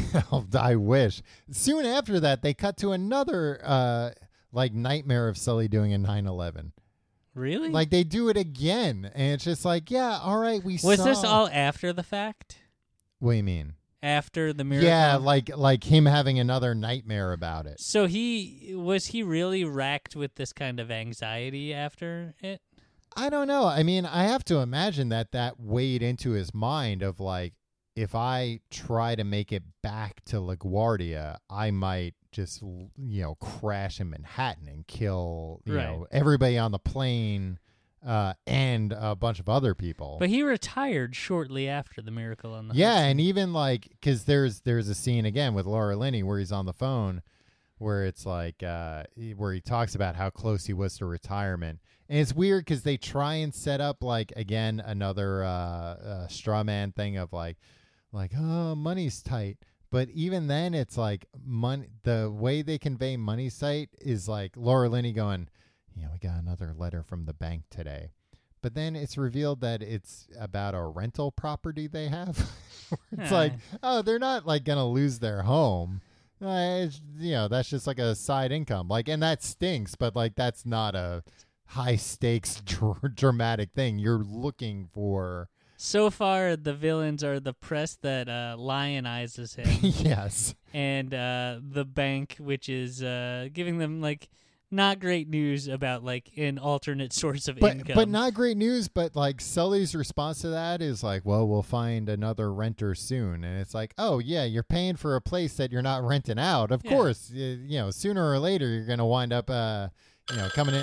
I wish. Soon after that, they cut to another uh, like nightmare of Sully doing a nine eleven. Really? Like they do it again, and it's just like, yeah, all right, we was saw. this all after the fact? What do you mean? After the miracle? Yeah, like like him having another nightmare about it. So he was he really racked with this kind of anxiety after it? I don't know. I mean, I have to imagine that that weighed into his mind of like, if I try to make it back to LaGuardia, I might just, you know, crash in Manhattan and kill, you Right. know, everybody on the plane uh, and a bunch of other people. But he retired shortly after the miracle on the yeah, Hudson. and even like, because there's there's a scene again with Laura Linney where he's on the phone, where it's like, uh, he- where he talks about how close he was to retirement. And it's weird because they try and set up like, again, another uh, uh, straw man thing of like, like, oh, money's tight. But even then, it's like money. The way they convey money's tight is like Laura Linney going, you know, we got another letter from the bank today. But then it's revealed that it's about a rental property they have. It's like, oh, they're not like going to lose their home. Uh, it's, you know, that's just like a side income. Like, and that stinks, but like, that's not a high stakes dr- dramatic thing. You're looking for. So far, the villains are the press that uh, lionizes him, Yes. and uh, the bank, which is uh, giving them like not great news about like an alternate source of But income. but not great news. But like Sully's response to that is like, well, we'll find another renter soon. And it's like, oh yeah, you're paying for a place that you're not renting out. Of Yeah. course, you, you know, sooner or later you're gonna wind up, uh, you know, coming in.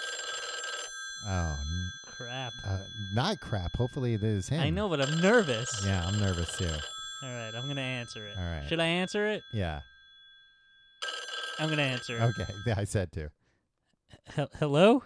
Oh, n- crap. uh, not crap. Hopefully it is him. I know, but I'm nervous. Yeah, I'm nervous too. All right, I'm gonna answer it. All right. Should I answer it? Yeah. I'm gonna answer it. Okay. Yeah, I said to. Hel- Hello?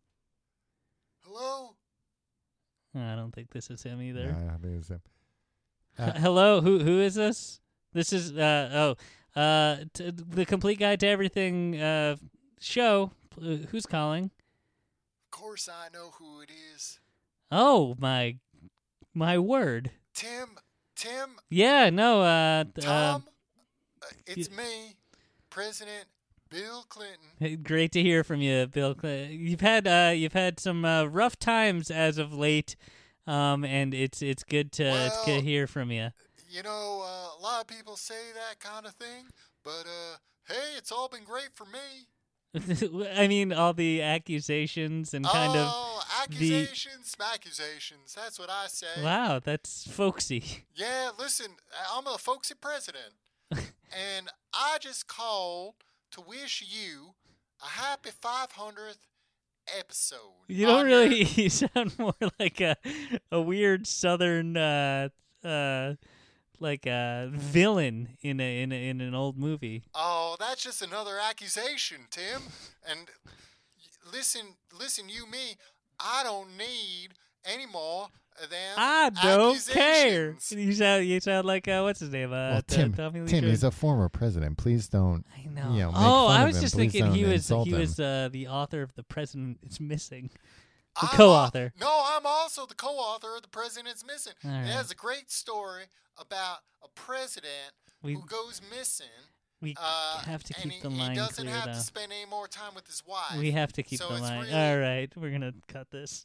Hello? Oh, I don't think this is him either. No, I think it's him. H- Uh, Hello, who who is this? This is uh oh uh t- the Complete Guide to Everything uh show. Uh, Who's calling? Of course I know who it is. Oh my my word. Tim? Tim? Yeah, no, uh, t- uh Tom? Uh, it's me, President Bill Clinton. hey, great to hear from you, Bill. Cl- You've had uh you've had some uh, rough times as of late. Um and it's it's good to, it's good Well, to hear from you. You know, uh, a lot of people say that kind of thing, but uh, hey, it's all been great for me. I mean, all the accusations and kind oh, accusations, accusations. That's what I say. of. Wow, that's folksy. Yeah, listen, I'm a folksy president, and I just called to wish you a happy five hundredth episode. You don't on really. your- You sound more like a a weird Southern, uh, uh, like a villain in a in a, in an old movie. Oh, that's just another accusation, Tim. And y- listen, listen, you, me, I don't need any more of them I don't care. accusations. You sound you sound like uh, what's his name? Uh, well, T- Tim, Tommy Lee Tim, Jones. he's a former president. Please don't. I know. you know, make oh, fun I of was him. just Please thinking he don't was insult he him. was uh, the author of The President Is Missing. The I'm co-author. al- no, I'm also the co-author of The President's Missing. All It right. has a great story about a president We who goes missing. we Uh, have to and keep the he, line he doesn't clear, have though. to spend any more time with his wife. We have to keep So the it's line. really- All right, we're gonna cut this.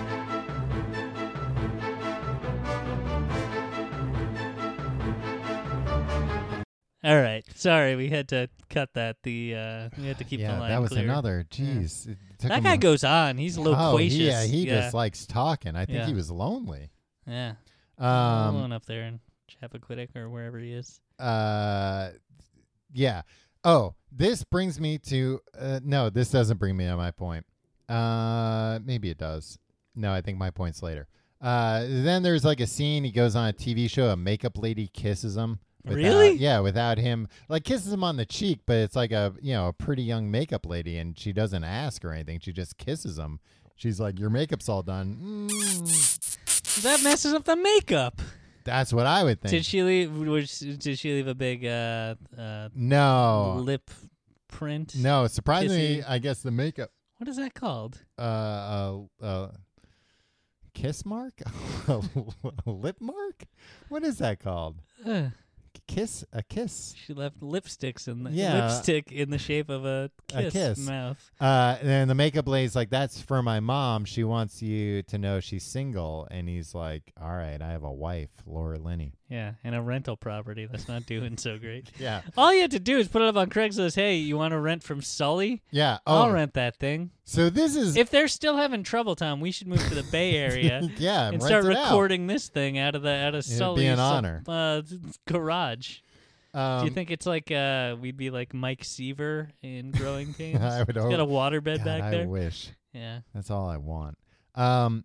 All right, sorry, we had to cut that. The uh, we had to keep yeah, the line that was clear. another. Jeez, it took That him guy a- goes on. He's Oh, loquacious. he- yeah, he yeah. just likes talking. I think Yeah. he was lonely. yeah. Um, Alone up there in Chappaquiddick or wherever he is. uh, yeah. Oh, this brings me to. Uh, no, this doesn't bring me to my point. Uh, maybe it does. No, I think my point's later. Uh, then there's like a scene. He goes on a T V show. A makeup lady kisses him. Without, Really? Yeah, without him, like kisses him on the cheek, but it's like a you know a pretty young makeup lady, and she doesn't ask or anything. She just kisses him. She's like, "Your makeup's all done." Mm, That messes up the makeup. that's what I would think. Did she leave? Was, did she leave a big uh, uh, no, lip print? no. Surprisingly, Kissy? I guess the makeup. What is that called? Uh, uh, uh kiss mark, a lip mark. What is that called? Uh, Kiss a kiss. she left lipsticks in the Yeah. lipstick in the shape of a A kiss, kiss. mouth. Uh, and the makeup lady's like, "That's for my mom. She wants you to know she's single." And he's like, "All right, I have a wife, Laura Linney." Yeah, and a rental property that's not doing so great. Yeah, All you have to do is put it up on Craigslist. Hey, you want to rent from Sully? yeah. Oh, I'll rent that thing. so this is If they're still having trouble, Tom, we should move to the Bay Area yeah, and rent start it out. recording this thing out of the out of It'd be Sully's an uh, honor. uh, garage. Um, Do you think it's like uh, we'd be like Mike Seaver in Growing Pains? I would He's hope. got a waterbed God, back I there. wish. Yeah. That's all I want. Um,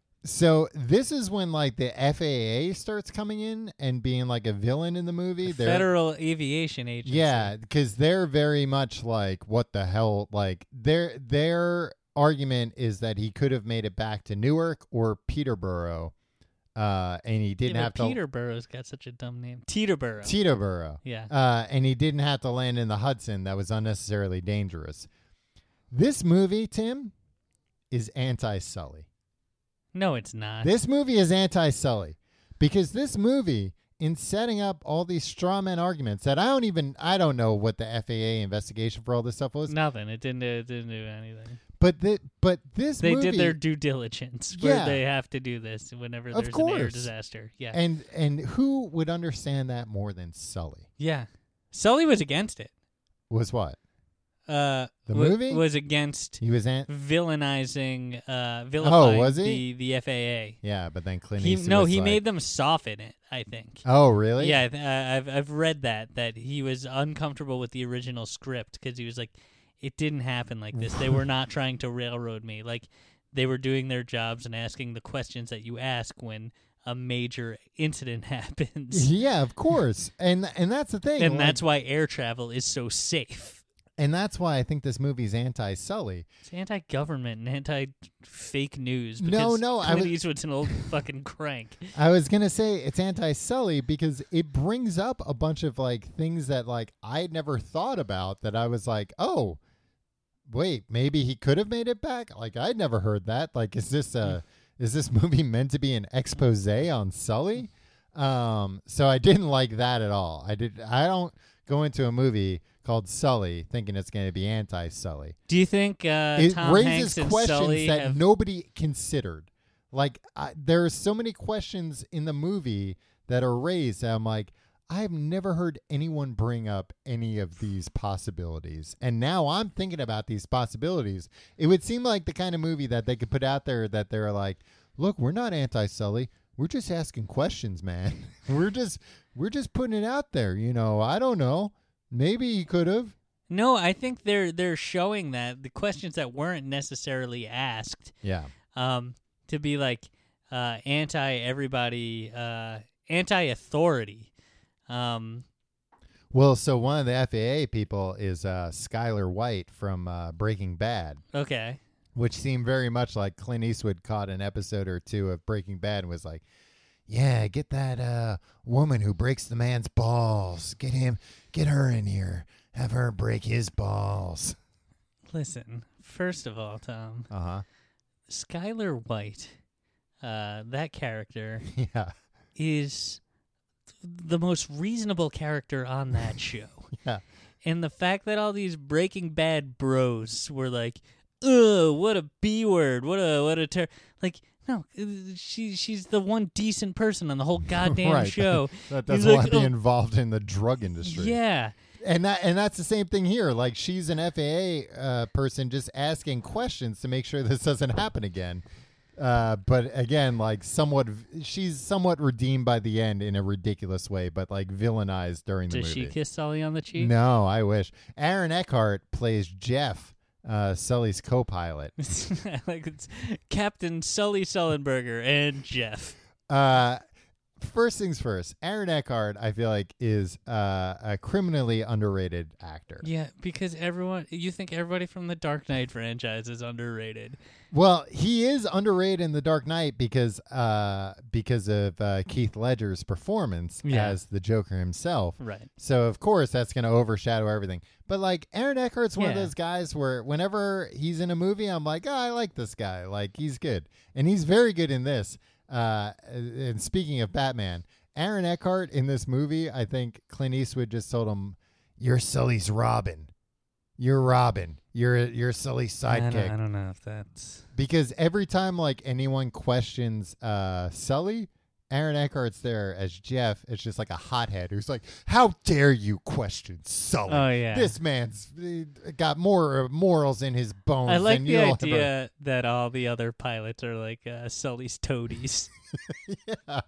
so this is when like the F A A starts coming in and being like a villain in the movie. The They're- Federal Aviation Agency. Yeah, because they're very much like, what the hell? Like their their argument is that he could have made it back to Newark or Peterborough, uh, and he didn't yeah, have but to Peterborough's got such a dumb name. Teterboro. Teterboro. yeah. Uh, and he didn't have to land in the Hudson. That was unnecessarily dangerous. This movie, Tim, is anti-Sully. No, it's not. This movie is anti-Sully because this movie, in setting up all these straw man arguments that I don't even, I don't know what the F A A investigation for all this stuff was, Nothing. It didn't. It didn't do anything. but the, but this They movie, did their due diligence. Where Yeah. they have to do this whenever Of there's an air course. disaster. Yeah. and and who would understand that more than Sully? yeah. Sully was against it. Was what? Uh, The wa- movie? was against He was an villainizing, uh, vilifying was he? the the F A A. yeah, but then Clint He Eastwood no, was he like, made them soften it. I think. Oh, really? Yeah, I th- I- I've I've read that that he was uncomfortable with the original script because he was like, it didn't happen like this. They were not trying to railroad me. Like they were doing their jobs and asking the questions that you ask when a major incident happens. Yeah, of course. And and that's the thing. And like- that's why air travel is so safe. and that's why I think this movie's anti-Sully. It's anti-government and anti-fake news. No, because no, I Clint was- Eastwood's an old fucking crank. I was gonna say it's anti-Sully because it brings up a bunch of like things that like I'd never thought about. That I was like, oh, wait, maybe he could have made it back. Like I'd never heard that. Like, is this a is this movie meant to be an expose on Sully? Um, so I didn't like that at all. I did. I don't go into a movie called Sully thinking it's going to be anti-Sully. Do you think uh, It Tom raises Hanks and questions Sully that have... nobody considered. Like I, there are so many questions in the movie that are raised that I'm like, I've never heard anyone bring up any of these possibilities. And now I'm thinking about these possibilities. It would seem like the kind of movie that they could put out there that they're like, look, we're not anti-Sully. We're just asking questions, man. we're just we're just putting it out there. You know, I don't know. Maybe he could have. No, I think they're they're showing that the questions that weren't necessarily asked Yeah. um, to be like uh, anti everybody, uh, anti authority. Um, Well, so one of the F A A people is uh, Skylar White from uh, Breaking Bad, okay. which seemed very much like Clint Eastwood caught an episode or two of Breaking Bad and was like, yeah, get that uh, woman who breaks the man's balls. Get him, get her in here. Have her break his balls. Listen, first of all, Tom, Uh huh. Skylar White, uh, that character, Yeah. is the most reasonable character on that show. Yeah. And the fact that all these Breaking Bad bros were like, ugh, what a B word, what a, what a ter-. Like, no, she, she's the one decent person on the whole goddamn right. show. That He's doesn't like, want to be "Oh." involved in the drug industry. Yeah. And that and that's the same thing here. Like, she's an F A A uh, person just asking questions to make sure this doesn't happen again. Uh, but again, like somewhat, she's somewhat redeemed by the end in a ridiculous way, but like villainized during the Does movie. she kiss Sully on the cheek? No, I wish. Aaron Eckhart plays Jeff, uh, Sully's co-pilot. Like it's Captain Sully Sullenberger and Jeff. Uh, first things first, Aaron Eckhart, I feel like, is uh, a criminally underrated actor. Yeah, because everyone, you think everybody from the Dark Knight franchise is underrated. Well, he is underrated in The Dark Knight because uh, because of uh, Keith Ledger's performance Yeah. as the Joker himself. Right. So, of course, that's going to overshadow everything. But, like, Aaron Eckhart's one of Yeah. those guys where whenever he's in a movie, I'm like, oh, I like this guy. Like, he's good. And he's very good in this. Uh, and speaking of Batman, Aaron Eckhart in this movie, I think Clint Eastwood just told him, you're Sully's Robin. You're Robin. You're you're Sully's I don't, sidekick. I don't know if that's... Because every time like anyone questions uh, Sully, Aaron Eckhart's there as Jeff. It's just like a hothead who's like, "How dare you question Sully? Oh, yeah. This man's uh, got more morals in his bones." I like than the you'll idea ever. that all the other pilots are like uh, Sully's toadies. Yeah.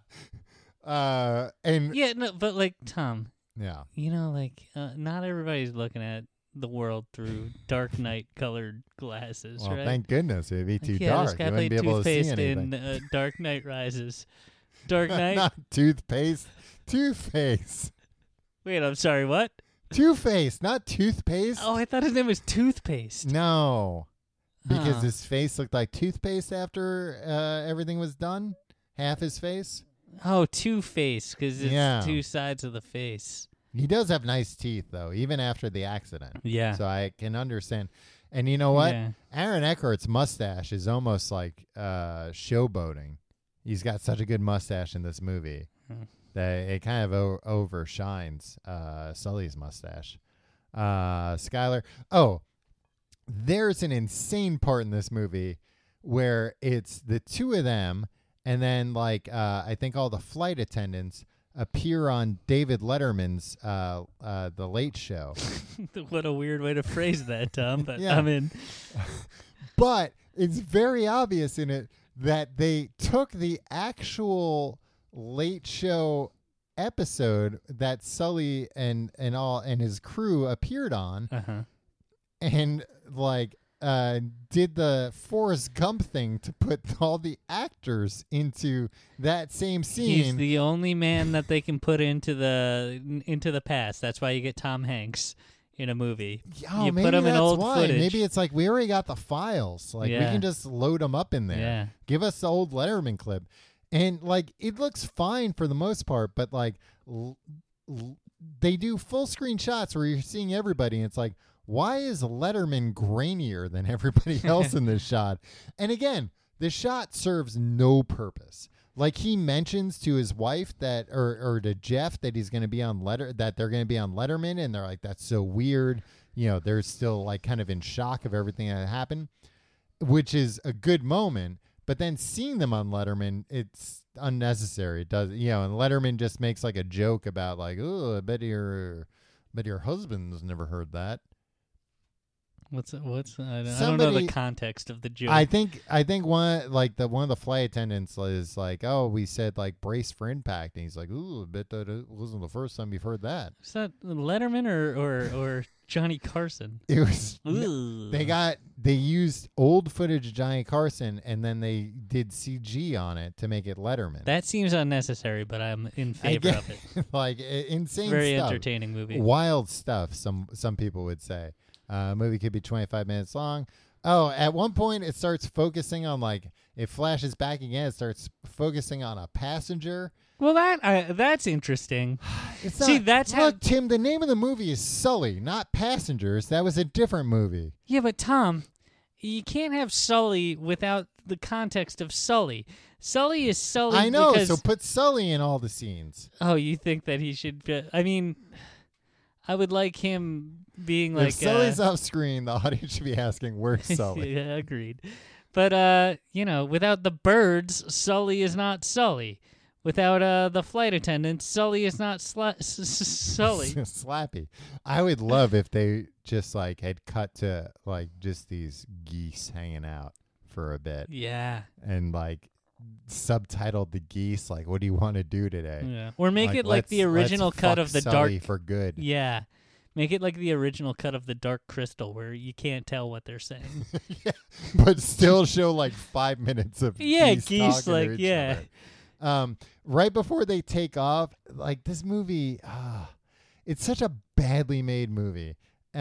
Uh, and yeah. Yeah, no, but like, Tom, you know, like, uh, not everybody's looking at the world through Dark Knight colored glasses, Well, right? thank goodness it'd be Like, too yeah, dark. this guy You wouldn't played be able to see toothpaste anything. in uh, Dark Knight Rises. Dark Knight? Not toothpaste. Two-Face. Wait, I'm sorry, what? Two-Face, not toothpaste. Oh, I thought his name was Toothpaste. No. Because Huh. his face looked like toothpaste after uh, everything was done. Half his face. Oh, Two-Face, because it's Yeah. two sides of the face. He does have nice teeth, though, even after the accident. Yeah. So I can understand. And you know what? Yeah. Aaron Eckhart's mustache is almost like uh, showboating. He's got such a good mustache in this movie Hmm. that it kind of o- overshines uh, Sully's mustache. Uh, Skylar. Oh, there's an insane part in this movie where it's the two of them, and then like uh, I think all the flight attendants appear on David Letterman's uh, uh, The Late Show. What a weird way to phrase that, Tom, but Yeah. I mean, But it's very obvious in it that they took the actual Late Show episode that Sully and and all and his crew appeared on uh-huh. and like uh did the Forrest Gump thing to put all the actors into that same He's scene. the only man that they can put into the into the past. That's why you get Tom Hanks in a movie. Oh, you maybe put him that's in old why. footage. Maybe it's like we already got the files. Like we Yeah. can just load them up in there. Yeah. Give us the old Letterman clip, and like it looks fine for the most part. But like l- l- they do full screen shots where you're seeing everybody, and it's like, why is Letterman grainier than everybody else in this shot? And again, the shot serves no purpose. Like he mentions to his wife that, or or to Jeff that he's going to be on Letter, that they're going to be on Letterman, and they're like, that's so weird. You know, they're still like kind of in shock of everything that happened, which is a good moment. But then seeing them on Letterman, it's unnecessary. It does, you know, and Letterman just makes like a joke about like, oh, I bet your, bet your husband's never heard that. What's what's I don't, I don't know Somebody- the context of the joke. I think I think one like the one of the flight attendants is like, oh, we said like brace for impact, and he's like, ooh, I bet that it wasn't the first time you've heard that. Is that Letterman or or, or Johnny Carson? It was Ooh. they got they used old footage of Johnny Carson, and then they did C G on it to make it Letterman. That seems unnecessary, but I'm in I favor get- of it. like i- insane Very stuff. entertaining movie. Wild stuff. Some some people would say. Uh, a movie could be twenty-five minutes long. Oh, at one point it starts focusing on like it flashes back again. It starts focusing on a passenger. Well, that uh, that's interesting. It's See, not- that's how- look, Tim. The name of the movie is Sully, not Passengers. That was a different movie. Yeah, but Tom, you can't have Sully without the context of Sully. Sully is Sully. I know, because, so put Sully in all the scenes. Oh, you think that he should be, I mean, I would like him being like... If Sully's uh, off screen, the audience should be asking, where's Sully? Yeah, agreed. But, uh, you know, without the birds, Sully is not Sully. Without uh, the flight attendants, Sully is not sla- s- s- Sully. Slappy. I would love if they just like had cut to like just these geese hanging out for a bit Yeah. and like subtitled the geese like, what do you want to do today? Yeah. Or make Like, it like the let's- original let's cut fuck of the Sully dark. for good. Yeah. Make it like the original cut of the Dark Crystal, where you can't tell what they're saying. Yeah, but still show like five minutes of Yeah, geese, geese, talking to like, each yeah. other. Um, right before they take off, like this movie, uh, it's such a badly made movie.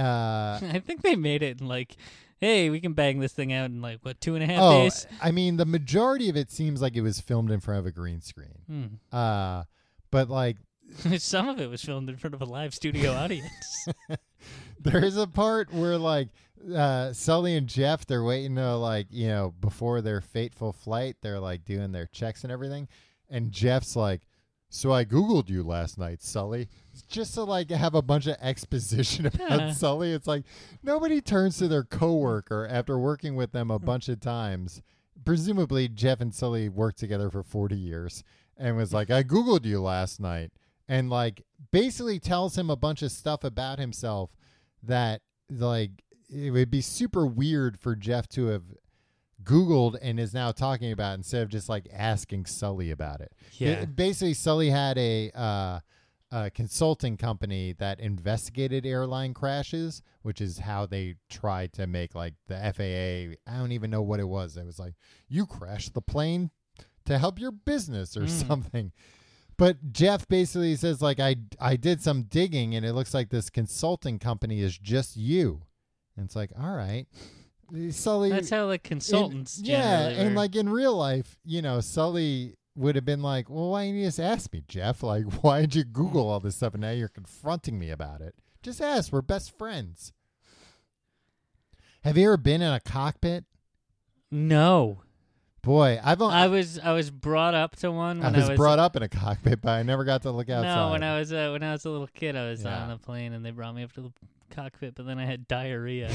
Uh, I think they made it in like, hey, we can bang this thing out in like, what, two and a half oh, days? I mean, the majority of it seems like it was filmed in front of a green screen. Hmm. Uh, but like, Some of it was filmed in front of a live studio audience. there is a part where like uh, Sully and Jeff, they're waiting to like, you know, before their fateful flight, they're like doing their checks and everything. And Jeff's like, so I Googled you last night, Sully, just to like have a bunch of exposition about Yeah. Sully. It's like nobody turns to their coworker after working with them a bunch of times. Presumably Jeff and Sully worked together for forty years and was like, I Googled you last night. And like basically tells him a bunch of stuff about himself that like it would be super weird for Jeff to have Googled and is now talking about instead of just like asking Sully about it. Yeah. It- basically, Sully had a, uh, a consulting company that investigated airline crashes, which is how they tried to make like the F A A. I don't even know what it was. It was like, you crashed the plane to help your business or Mm. something. But Jeff basically says, like, I, I did some digging, and it looks like this consulting company is just you. And it's like, all right. Sully. That's how like consultants in, Yeah, generally and were. like in real life, you know, Sully would have been like, well, why didn't you just ask me, Jeff? Like, why did you Google all this stuff, and now you're confronting me about it? Just ask. We're best friends. Have you ever been in a cockpit? No. Boy, I've I was I was brought up to one I when was, I was brought up in a cockpit, but I never got to look outside. No, when I was uh, when I was a little kid, I was Yeah. on a plane and they brought me up to the cockpit, but then I had diarrhea.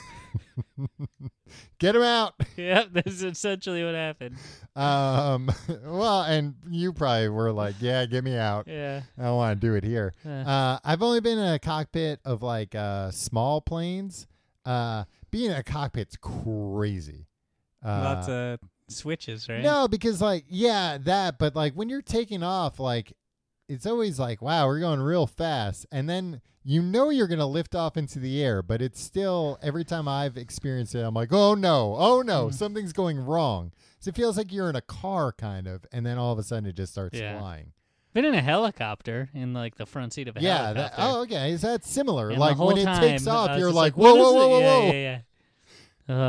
Get him out. Yep, that's essentially what happened. Um, well, and you probably were like, yeah, get me out. Yeah. I don't want to do it here. Uh. Uh, I've only been in a cockpit of like uh, small planes. Uh, being in a cockpit's crazy. Uh, Lots of switches, right? No, because like, yeah, that, but like when you're taking off, like it's always like, wow, we're going real fast. And then you know you're going to lift off into the air, but it's still, every time I've experienced it, I'm like, oh no, oh no, Mm. something's going wrong. So it feels like you're in a car kind of, and then all of a sudden it just starts Yeah. flying. Been in a helicopter in like the front seat of a Yeah. That, helicopter. oh, okay. Is that similar? And the like whole when it time, takes I off, was you're just like, what whoa, is whoa, it? whoa, whoa, yeah, whoa. Yeah, yeah. Ugh.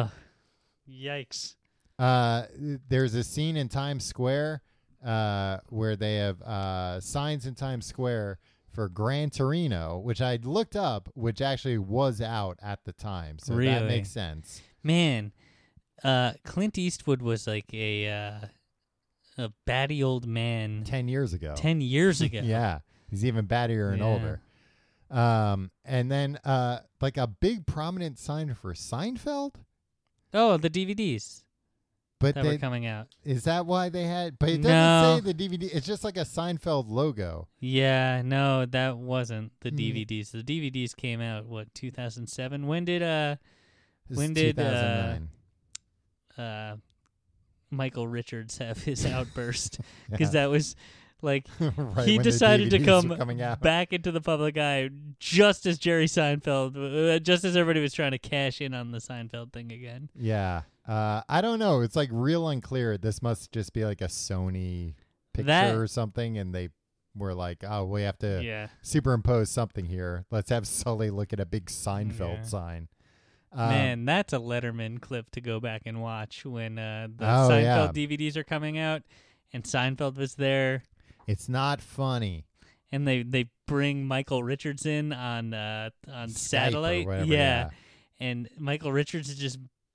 Yikes. Uh, there's a scene in Times Square uh, where they have uh, signs in Times Square for Gran Torino, which I looked up, which actually was out at the time. So that Really? makes sense. Man, uh, Clint Eastwood was like a uh, a batty old man Ten years ago. ten years ago. Yeah. He's even battier and Yeah. older. Um, and then uh, like a big prominent sign for Seinfeld. Oh, the D V Ds But that they, were coming out. is that why they had? But it doesn't No. say the D V D. It's just like a Seinfeld logo. Yeah, no, that wasn't the Mm. D V Ds. The D V Ds came out what two thousand seven. When did uh This When is did, uh, two thousand nine. uh Michael Richards have his outburst? Yeah. Because that was like Right he when the decided to D V Ds were come coming out. back into the public eye just as Jerry Seinfeld, uh, just as everybody was trying to cash in on the Seinfeld thing again. Yeah. Uh, I don't know. It's like real unclear. This must just be like a Sony picture That- or something, and they were like, "Oh, we have to Yeah. superimpose something here. Let's have Sully look at a big Seinfeld Yeah. sign." Um, Man, that's a Letterman clip to go back and watch when uh, the Oh, Seinfeld yeah. D V Ds are coming out, and Seinfeld was there, it's not funny. and they, they bring Michael Richards in on uh, on Skype or satellite, whatever, yeah. yeah. and Michael Richards is just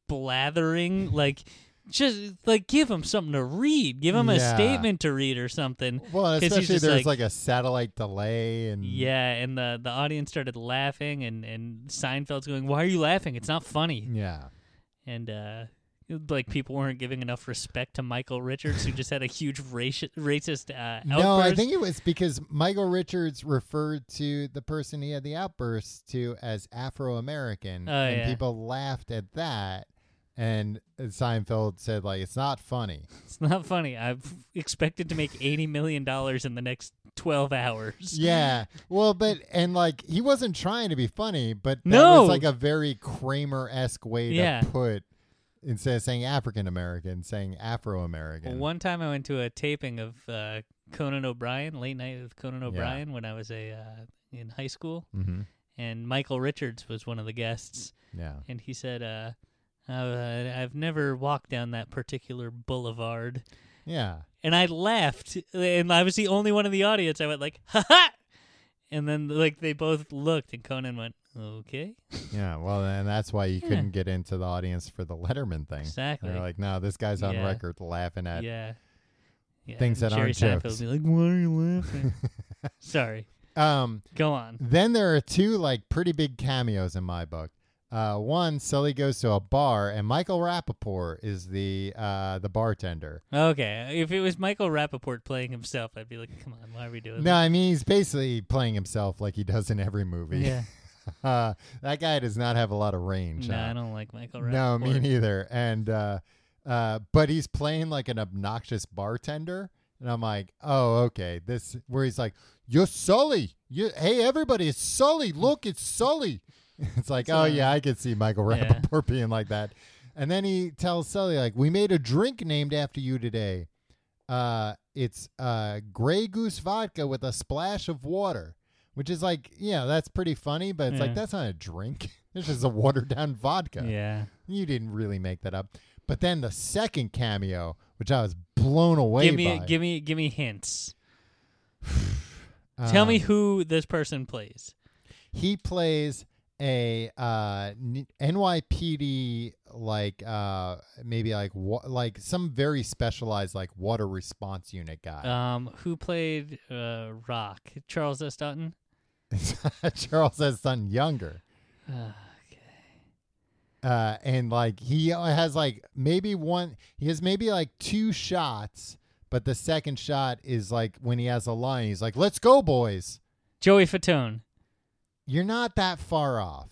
blathering, like just like give him something to read, give him a Yeah. statement to read or something. Well, 'Cause he's especially just there's like- like, a satellite delay and Yeah, and the the audience started laughing, and and Seinfeld's going, "Why are you laughing? It's not funny." yeah. And uh, like people weren't giving enough respect to Michael Richards, who just had a huge raci- racist uh, No, I outburst. think it was because Michael Richards referred to the person he had the outburst to as Afro American, Oh, and yeah. people laughed at that. And Seinfeld said, like, it's not funny. It's not funny. I've expected to make eighty million dollars in the next twelve hours. Yeah. Well, but, and like, he wasn't trying to be funny, but that No. was like a very Kramer esque way Yeah. to put, instead of saying African American, saying Afro Well, American. one time I went to a taping of uh, Conan O'Brien, Late Night with Conan O'Brien, when I was a uh, in high school, Mm-hmm. and Michael Richards was one of the guests, Yeah. and he said, uh, uh, "I've never walked down that particular boulevard." Yeah. And I laughed, and I was the only one in the audience. I went like, "Ha ha!" And then like they both looked, and Conan went, "Okay." Yeah. Well, and that's why you Yeah. couldn't get into the audience for the Letterman thing. Exactly. They're like, no, this guy's on Yeah. record laughing at. Yeah. yeah. things and that Jerry aren't Seinfeld jokes. would be like, "Why are you laughing?" Sorry. Um, Go on. then there are two like pretty big cameos in my book. Uh, one, Sully goes to a bar, and Michael Rappaport is the uh, the bartender. Okay. If it was Michael Rappaport playing himself, I'd be like, come on, why are we doing No, I mean he's basically playing himself like he does in every movie. this? Yeah. uh, that guy does not have a lot of range. No, huh? I don't like Michael Rappaport. No, me neither. And uh, uh, but he's playing like an obnoxious bartender, and I'm like, oh, okay. This where he's like, you're Sully. You, hey, everybody, it's Sully. Look, it's Sully. It's like, oh yeah, I could see Michael Yeah. Rappaport being like that. And then he tells Sully like, we made a drink named after you today. Uh, it's uh, Grey Goose vodka with a splash of water, which is like, yeah, that's pretty funny, but it's Yeah. like that's not a drink. It's just a watered down vodka. Yeah. You didn't really make that up. But then the second cameo, which I was blown away Give me, by. give me, give me hints. Tell me Um, who this person plays. He plays a uh, N- N Y P D like uh, maybe like wa- like some very specialized like water response unit guy. Um, who played uh, Rock? Charles S. Dutton. Charles has son younger. Uh, and like he has like maybe one, he has maybe like two shots, but the second shot is like when he has a line, he's like, "Let's go, boys." Joey Fatone. You're not that far off.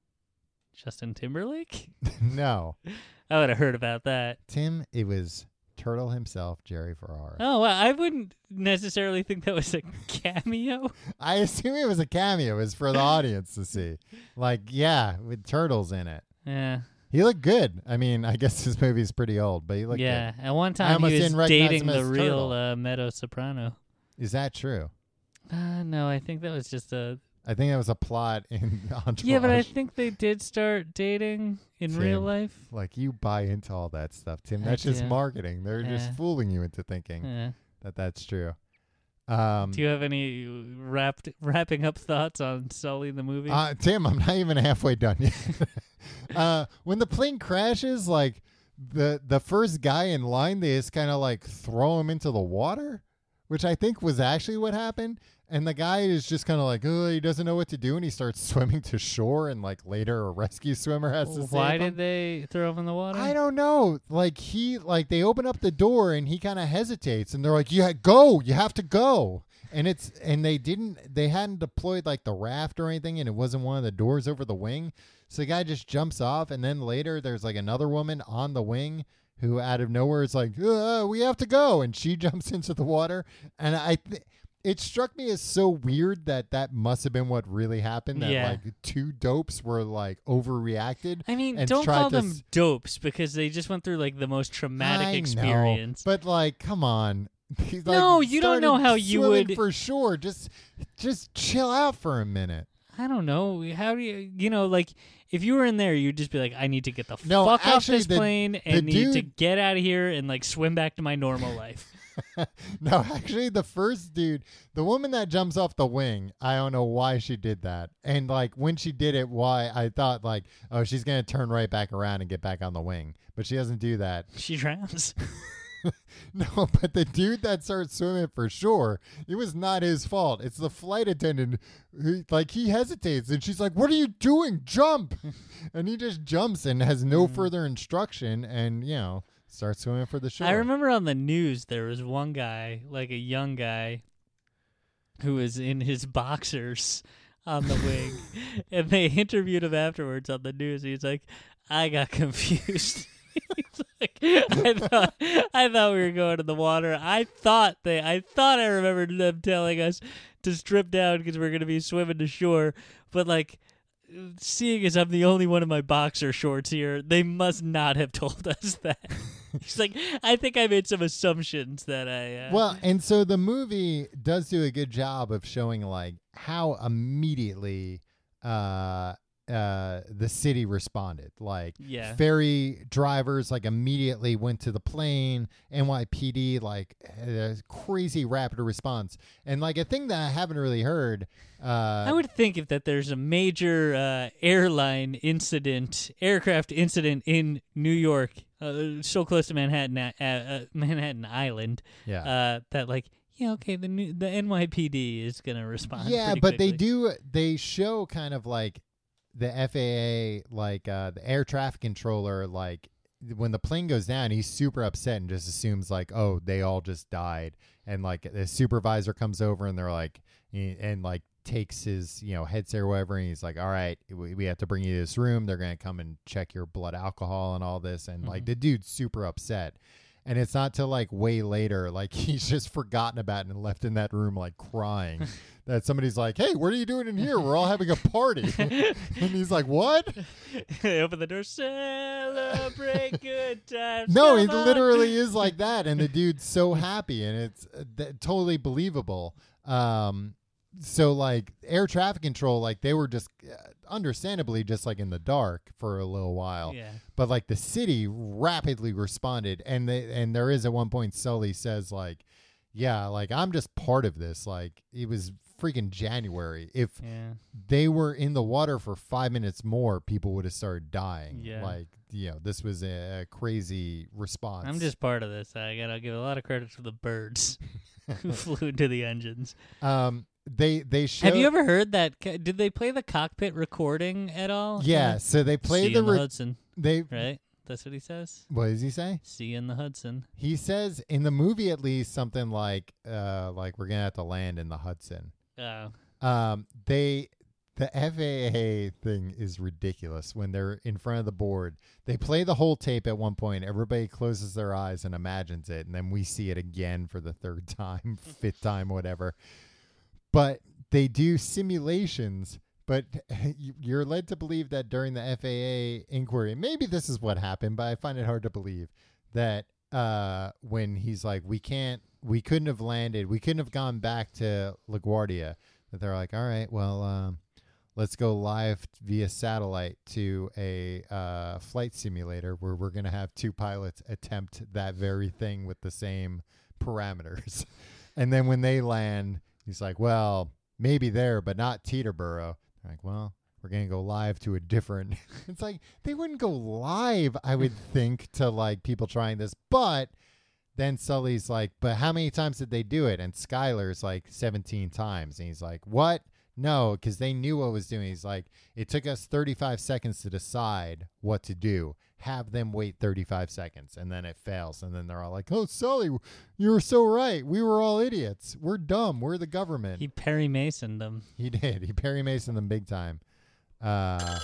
Justin Timberlake. No, I would have heard about that. Tim, it was Turtle himself, Jerry Ferrara. Oh, well, I wouldn't necessarily think that was a cameo. I assume it was a cameo. It was for the audience to see. Like, yeah, with turtles in it. Yeah. He looked good. I mean, I guess this movie's pretty old, but he looked Yeah. good. At one I time, almost he was didn't recognize dating him the as real Turtle. uh, Meadow Soprano. Is that true? Uh, no, I think that was just a. I think that was a plot in Entourage. Yeah, but I think they did start dating in Tim. real life. Like, you buy into all that stuff, Tim. I That's just do. marketing. They're just Yeah. fooling you into thinking Yeah. that that's true. Um, Do you have any wrapped wrapping up thoughts on Sully the movie? uh, Tim, I'm not even halfway done yet. uh, when the plane crashes, like, the, the first guy in line, they just kind of, like, throw him into the water, which I think was actually what happened. And the guy is just kind of like, oh, he doesn't know what to do, and he starts swimming to shore, and like later a rescue swimmer has to save Why him. did they throw him in the water? I don't know. Like he, like they open up the door, and he kind of hesitates, and they're like, "Yeah, go! You have to go!" And it's and they didn't, they hadn't deployed like the raft or anything, and it wasn't one of the doors over the wing. So the guy just jumps off, and then later there's like another woman on the wing who, out of nowhere, is like, uh, "We have to go," and she jumps into the water, and I. Th- It struck me as so weird that that must have been what really happened. That Yeah. like two dopes were like overreacted. I mean, and don't tried call to them s- dopes because they just went through like the most traumatic I know, experience. but like, come on. He's, like, No, you don't know started how you swimming would- for sure. Just, just chill out for a minute. I don't know. How do you, you know, like if you were in there, you'd just be like, I need to get the No, fuck off actually, this the- plane the and need to dude- get out of here and like swim back to my normal life. No, actually, the first dude, the woman that jumps off the wing, I don't know why she did that. And, like, when she did it, why, I thought, like, oh, she's going to turn right back around and get back on the wing. But she doesn't do that. She drowns. No, but the dude that starts swimming for sure, it was not his fault. It's the flight attendant who, like, he hesitates and she's like, what are you doing? Jump. And he just jumps and has no further instruction and, you know, starts swimming for the shore. I remember on the news there was one guy, like a young guy, who was in his boxers on the wing. And they interviewed him afterwards on the news. He's like, I got confused. He's like, I thought I thought we were going to the water. I thought they I thought I remembered them telling us to strip down because we're going to be swimming to shore. But like, seeing as I'm the only one in my boxer shorts here, they must not have told us that. He's like, I think I made some assumptions that I. Uh... Well, and so the movie does do a good job of showing like how immediately uh uh the city responded. Like Yeah. ferry drivers like immediately went to the plane. N Y P D like had a crazy rapid response. And like a thing that I haven't really heard, uh I would think if that there's a major uh, airline incident, aircraft incident in New York, uh, so close to Manhattan, uh, uh, Manhattan Island, yeah. uh, that like, yeah, okay, the new, the N Y P D is gonna respond. Yeah, pretty but quickly. they do they show kind of like the F A A, like uh, the air traffic controller, like when the plane goes down, he's super upset and just assumes like, oh, they all just died. And like the supervisor comes over and they're like, and like takes his, you know, headset or whatever. And he's like, all right, we, we have to bring you to this room. They're going to come and check your blood alcohol and all this. And mm-hmm. like the dude's super upset. And it's not till like way later, like he's just forgotten about it and left in that room like crying that somebody's like, hey, what are you doing in here? We're all having a party. And he's like, what? They open the door, celebrate good times. No, Come it on. literally is like that. And the dude's so happy and it's uh, th- totally believable. Um, so like air traffic control, like they were just uh, understandably just like in the dark for a little while. Yeah. But like the city rapidly responded, and they and there is at one point Sully says like, yeah, like I'm just part of this. Like it was freaking January. If Yeah. they were in the water for five minutes more, people would have started dying. Yeah. Like, you know, this was a, a crazy response. I'm just part of this. I gotta give a lot of credit to the birds who flew into the engines. um they they show. Have you ever heard that? Did they play the cockpit recording at all? Yeah, Uh, so they See played you the, in the re- Hudson, they right? That's what he says. what does he say? See you in the Hudson. He says in the movie at least something like uh like we're gonna have to land in the Hudson. Oh. Um, they, the F A A thing is ridiculous when they're in front of the board. They play the whole tape at one point. Everybody closes their eyes and imagines it. And then we see it again for the third time, fifth time, whatever. But they do simulations, but you're led to believe that during the F A A inquiry, maybe this is what happened, but I find it hard to believe that, uh, when he's like, we can't, we couldn't have landed. We couldn't have gone back to LaGuardia. That they're like, all right, well, um, let's go live via satellite to a uh, flight simulator where we're going to have two pilots attempt that very thing with the same parameters. And then when they land, he's like, well, maybe there, but not Teterboro. They're like, well, we're going to go live to a different. It's like they wouldn't go live, I would think, to like people trying this, but. Then Sully's like, but how many times did they do it? And Skyler's like seventeen times. And he's like, what? No, because they knew what was doing. He's like, it took us thirty-five seconds to decide what to do. Have them wait thirty-five seconds. And then it fails. And then they're all like, oh, Sully, you were so right. We were all idiots. We're dumb. We're the government. He Perry Masoned them. He did. He Perry Masoned them big time. Uh,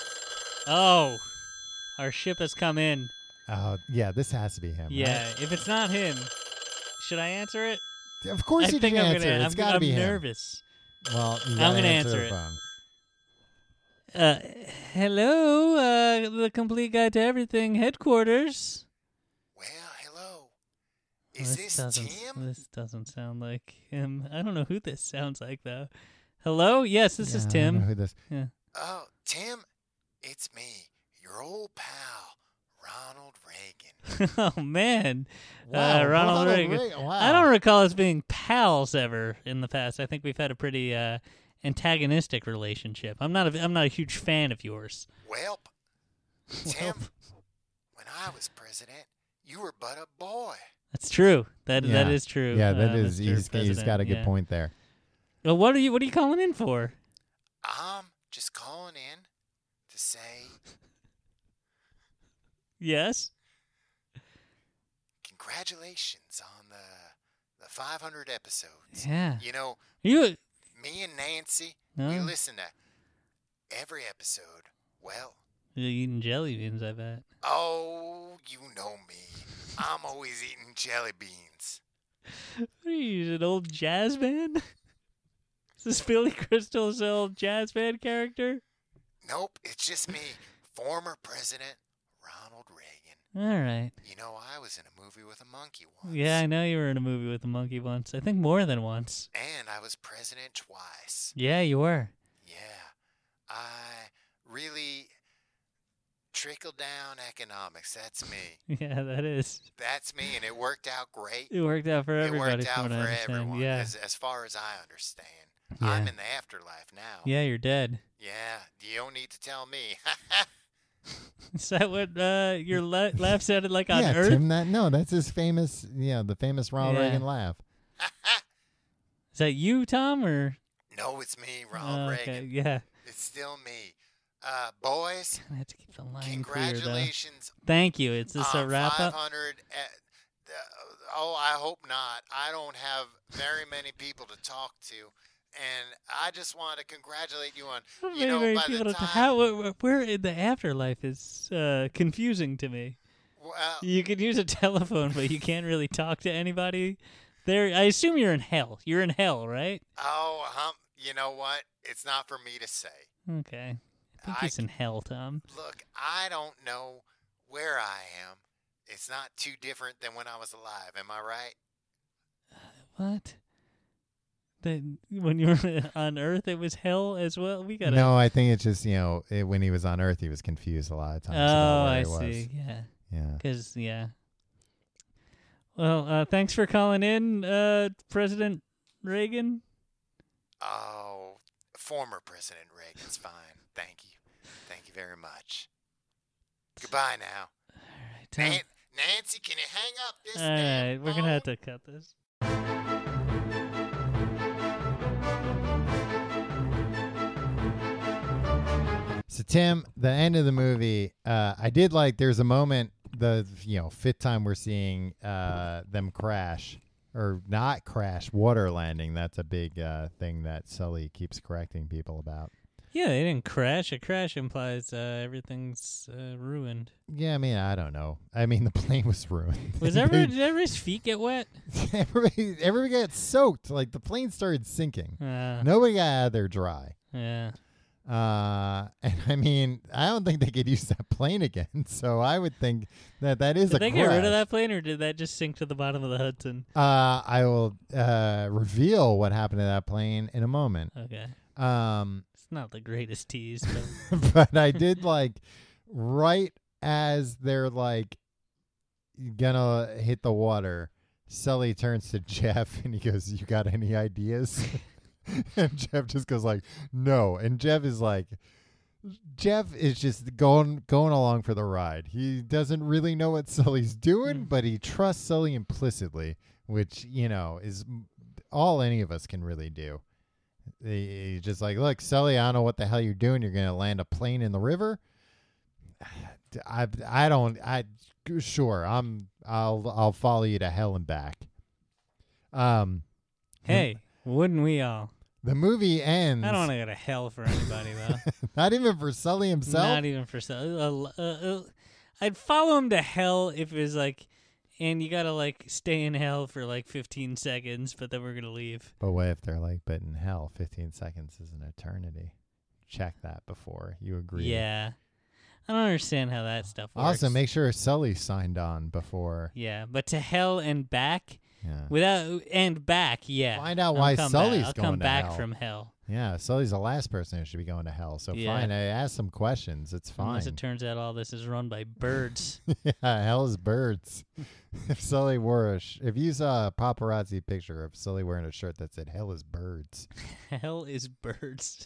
Oh, our ship has come in. uh, yeah, this has to be him. Yeah, right? if it's not him, should I answer it? Of course I you think can I'm answer gonna. it. It's I'm, got to I'm be him. nervous. Well, you I'm gotta gonna answer, answer the it. phone. Uh, hello, uh, the Complete Guide to Everything headquarters. Well, hello. Is this, doesn't, Tim? This doesn't sound like him. I don't know who this sounds like though. Hello, yes, this Yeah, is I don't know Tim. who this. Yeah. Oh, Tim, it's me, your old pal, Ronald Reagan. Oh man, Wow, uh, Ronald, Ronald Reagan. Reagan, wow. I don't recall us being pals ever in the past. I think we've had a pretty uh, antagonistic relationship. I'm not a I'm not a huge fan of yours. Welp, Tim, when I was president, you were but a boy. That's true. That Yeah. that is true. Yeah, that uh, is. Mister He's, he's got a President, good yeah. point there. Well, what are you what are you calling in for? I'm just calling in to say Yes. congratulations on the the five hundred episodes. Yeah. You know, You. me and Nancy, No. we listen to every episode. Well, You're eating jelly beans, I bet. oh, you know me. I'm always eating jelly beans. What are you, an old jazz band? Is this Billy Crystal's old jazz band character? Nope, it's just me, former President Ronald Reagan. All right. You know, I was in a movie with a monkey once. Yeah, I know you were in a movie with a monkey once. I think more than once. And I was president twice. Yeah, you were. Yeah. I really trickled down economics. That's me. Yeah, that is. That's me, and it worked out great. It worked out for It everybody. worked from out what I for understand. everyone, Yeah. as, as far as I understand. Yeah. I'm in the afterlife now. Yeah, you're dead. Yeah, you don't need to tell me. Is that what uh, your la- laugh sounded like on yeah, Earth? Tim. That no, that's his famous. Yeah, the famous Ronald Yeah. Reagan laugh. Is that you, Tom, or? No, it's me, Ronald Oh, okay, Reagan. yeah. It's still me. Uh, boys, I have to keep the line clear, congratulations though. Thank you. Is this a on wrap up? five hundred. Uh, uh, oh, I hope not. I don't have very many people to talk to. And I just want to congratulate you on, Not you very know, many by people the to- time. how, where, where in the afterlife is uh, confusing to me. well, You could use a telephone, but you can't really talk to anybody. There, I assume you're in hell. You're in hell, right? oh, hum, you know what? It's not for me to say. Okay. I think I he's in hell, Tom. Look, I don't know where I am. It's not too different than when I was alive. Am I right? What? That when you were on Earth, it was hell as well. We gotta. No, I think it's just you know it, when he was on Earth, he was confused a lot of times. Oh, about where I he was. see. Yeah. Yeah. Because yeah. Well, uh, thanks for calling in, uh, President Reagan. Oh, former President Reagan's fine. Thank you. Thank you very much. Goodbye now. All right, Tom. Nan- Nancy, can you hang up this All damn right, we're gonna have phone? to cut this. So Tim, the end of the movie, uh, I did like. There's a moment, the you know fifth time we're seeing uh, them crash or not crash, water landing. That's a big uh, thing that Sully keeps correcting people about. Yeah, they didn't crash. A crash implies uh, everything's uh, ruined. Yeah, I mean, I don't know. I mean, the plane was ruined. Was every, did everybody's feet get wet? everybody, everybody got soaked. Like the plane started sinking. Uh, Nobody got out of there dry. Yeah. Uh, and I mean, I don't think they could use that plane again. So I would think that that is Did a they crash. get rid of that plane, or did that just sink to the bottom of the Hudson? Uh, I will uh, reveal what happened to that plane in a moment. Okay. Um, It's not the greatest tease, but but I did like right as they're like gonna hit the water, Sully turns to Jeff and he goes, "You got any ideas?" And Jeff just goes like, "No." And Jeff is like, Jeff is just going going along for the ride. He doesn't really know what Sully's doing, Mm. but he trusts Sully implicitly, which, you know, is all any of us can really do. He- He's just like, "Look, Sully, I don't know what the hell you're doing. You're going to land a plane in the river." I I don't I sure, I'm I'll I'll follow you to hell and back. Um hey, wouldn't we all? The movie ends. I don't want to go to hell for anybody, though. Not even for Sully himself. Not even for so. Uh, uh, uh, I'd follow him to hell if it was like, and you gotta like stay in hell for like fifteen seconds, but then we're gonna leave. But what if they're like, but in hell, fifteen seconds is an eternity? Check that before you agree. Yeah, I don't understand how that stuff works. Also, make sure Sully signed on before. Yeah, but to hell and back, Yeah. Without and back, yeah. Find out I'll why come Sully's back. I'll going come to back hell. from hell. Yeah, Sully's the last person who should be going to hell. So Yeah. fine, I ask some questions. It's fine. Unless it turns out all this is run by birds. Yeah, hell is birds. If Sully wore a, sh- if you saw a paparazzi picture of Sully wearing a shirt that said "Hell is birds," Hell is birds.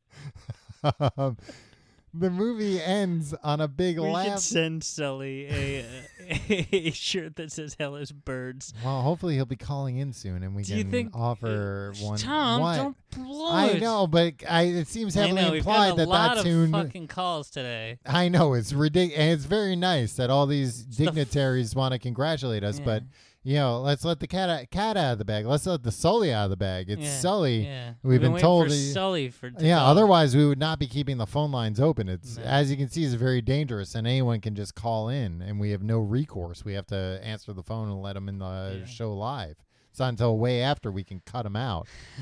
um, the movie ends on a big We should laugh. send Sully a, a, a shirt that says "Hell is birds." Well, hopefully he'll be calling in soon, and we Do you can think offer uh, one. Tom, what? don't blow I it. know, but I, it seems I heavily know, we've implied got a that lot that of soon. fucking calls today. I know it's ridiculous, and it's very nice that all these the f- dignitaries want to congratulate us. Yeah. But you know, let's let the cat out, cat out of the bag. Let's let the Sully out of the bag. It's Yeah, Sully. Yeah. We've been waiting told for he- Sully for to Yeah, call. otherwise we would not be keeping the phone lines open. It's No. as you can see, it's very dangerous, and anyone can just call in, and we have no recourse. We have to answer the phone and let them in the Yeah. show live. It's not until way after we can cut them out.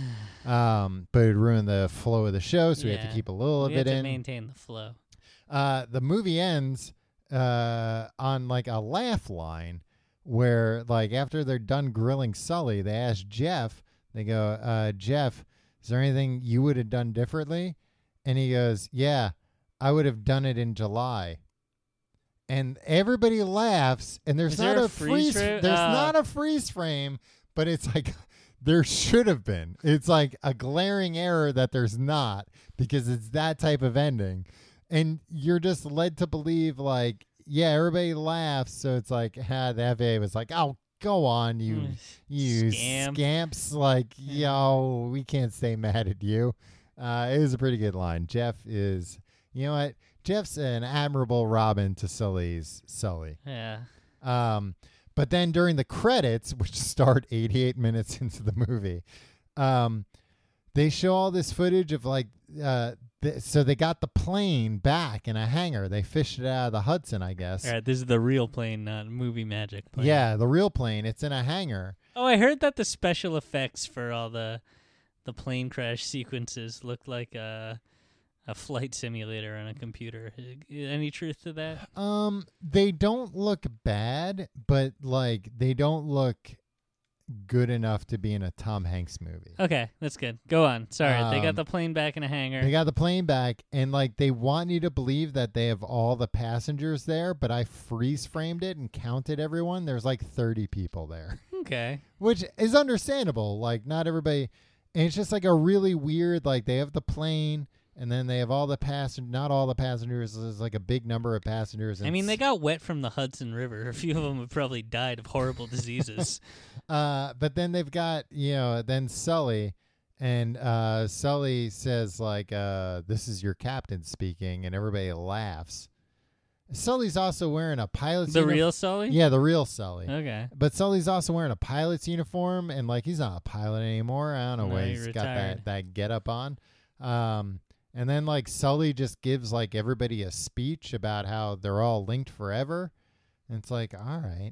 Um, but it would ruin the flow of the show, so we have Yeah. to keep a little we of have it to in. maintain the flow. Uh, the movie ends uh, on like a laugh line where, like, after they're done grilling Sully, they ask Jeff, they go, uh, Jeff, is there anything you would have done differently? And he goes, yeah, I would have done it in July. And everybody laughs, and there's Is not there a a freeze freeze. frame? There's Oh. not a freeze frame, but it's like there should have been. It's like a glaring error that there's not because it's that type of ending, and you're just led to believe like, yeah, everybody laughs, so it's like, ah, the F A A was like, oh, go on, you Mm, you scamp. scamps, like, yo, we can't stay mad at you. Uh, it was a pretty good line. Jeff is, you know what? Jeff's an admirable Robin to Sully's Sully. Yeah. Um, but then during the credits, which start eighty-eight minutes into the movie, um, they show all this footage of like, uh, th- so they got the plane back in a hangar. They fished it out of the Hudson, I guess. All right, this is the real plane, not movie magic plane. Yeah, the real plane. It's in a hangar. Oh, I heard that the special effects for all the the plane crash sequences look like a a flight simulator on a computer. Any truth to that? Um, they don't look bad, but like they don't look good enough to be in a Tom Hanks movie. Okay, that's good. Go on. Sorry, they Um, got the plane back in a hangar. They got the plane back, and like they want you to believe that they have all the passengers there, but I freeze framed it and counted everyone. There's like thirty people there, Okay. which is understandable. Like not everybody, and it's just like a really weird. Like they have the plane, and then they have all the passengers. Not all the passengers. There's like a big number of passengers. I and mean, they s- got wet from the Hudson River. A few of them have probably died of horrible diseases. Uh, but then they've got, you know, then Sully, and uh, Sully says, like, uh, this is your captain speaking, and everybody laughs. Sully's also wearing a pilot's The unif- real Sully? Yeah, the real Sully. Okay. But Sully's also wearing a pilot's uniform, and, like, he's not a pilot anymore. I don't know No, why he he's got retired. that, that get-up on. Um, and then, like, Sully just gives, like, everybody a speech about how they're all linked forever. And it's like, all right.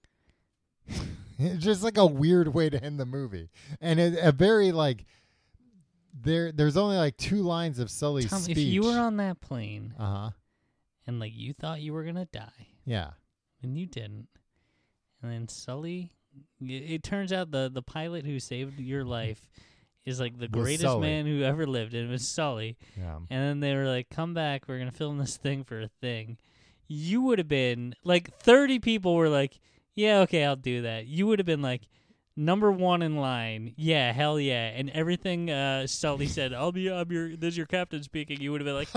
It's just like a weird way to end the movie, and it, a very like there. There's only like two lines of Sully's Tom, speech. if you were on that plane uh huh, and like you thought you were gonna die yeah, and you didn't, and then Sully, it, it turns out the the pilot who saved your life is like the Was greatest Sully. man who ever lived, and it was Sully. yeah. And then they were like, "Come back, we're gonna film this thing for a thing." You would have been like thirty people were like, "Yeah, okay, I'll do that." You would have been like number one in line. Yeah, hell yeah, and everything uh, Sully said, "I'll be, I'm your, this is your captain speaking." You would have been like,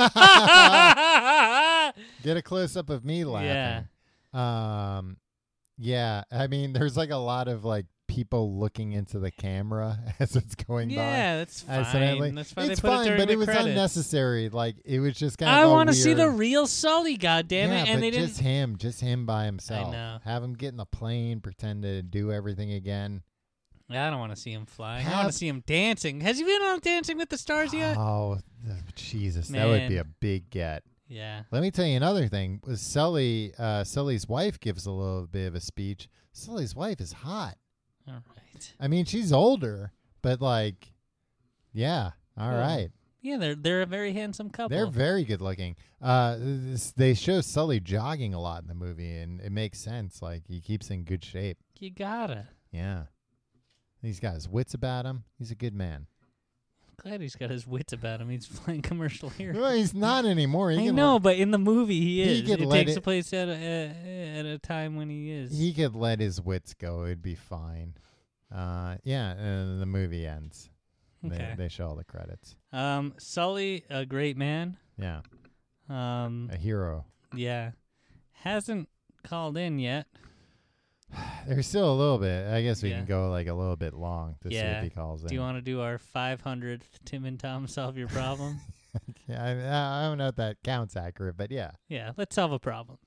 Get a close up of me Yeah. laughing. Um, yeah. I mean, there's like a lot of like people looking into the camera as it's going by. "Yeah, that's fine. Accidentally. That's why it's they put fine, it during but the it was credits." unnecessary. Like it was just kind of. I want to see the real Sully, goddammit, yeah, and but they didn't. just him, just him by himself. know. Have him get in the plane, pretend to do everything again. I don't want to see him fly. I Have- want to see him dancing. Has he been on Dancing with the Stars yet? Oh, th- Jesus, that would be Man. a big get. Yeah. Let me tell you another thing. Was Sully, uh, Sully's wife gives a little bit of a speech. Sully's wife is hot. All right. I mean, she's older, but like, yeah, all Cool. right. Yeah, they're they're a very handsome couple. They're very good looking. Uh, this, they show Sully jogging a lot in the movie, and it makes sense. Like he keeps in good shape. you gotta. Yeah. He's got his wits about him. He's a good man. Glad he's got his wits about him. He's flying commercial here. Well, he's not anymore. He I can know, let, but in the movie he He is. could It let takes it- place at a, uh, at a time when he is. he could let his wits go. It'd be fine. Uh, yeah, and the movie ends. Okay. They, they show all the credits. Um, Sully, a great man. Yeah, Um, a hero. yeah, hasn't called in yet. There's still a little bit. I guess we Yeah. can go like a little bit long to see Yeah. if he calls in. Do you want to do our five hundredth Tim and Tom solve your problem? Yeah, I, I don't know if that counts accurate, but yeah. Yeah, let's solve a problem.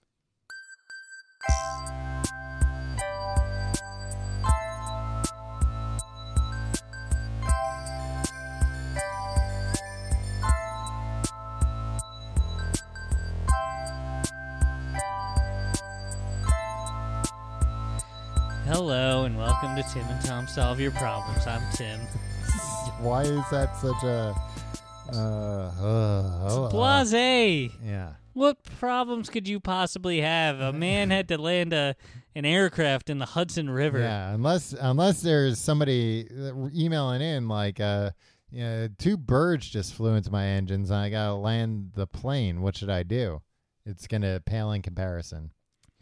Hello and welcome to Tim and Tom Solve Your Problems. I'm Tim. Why is that such a uh, uh, uh, Blasé. Yeah. What problems could you possibly have? A man had to land a an aircraft in the Hudson River. Yeah, unless unless there's somebody emailing in like, uh, you know, two birds just flew into my engines and I gotta land the plane. What should I do? It's gonna pale in comparison.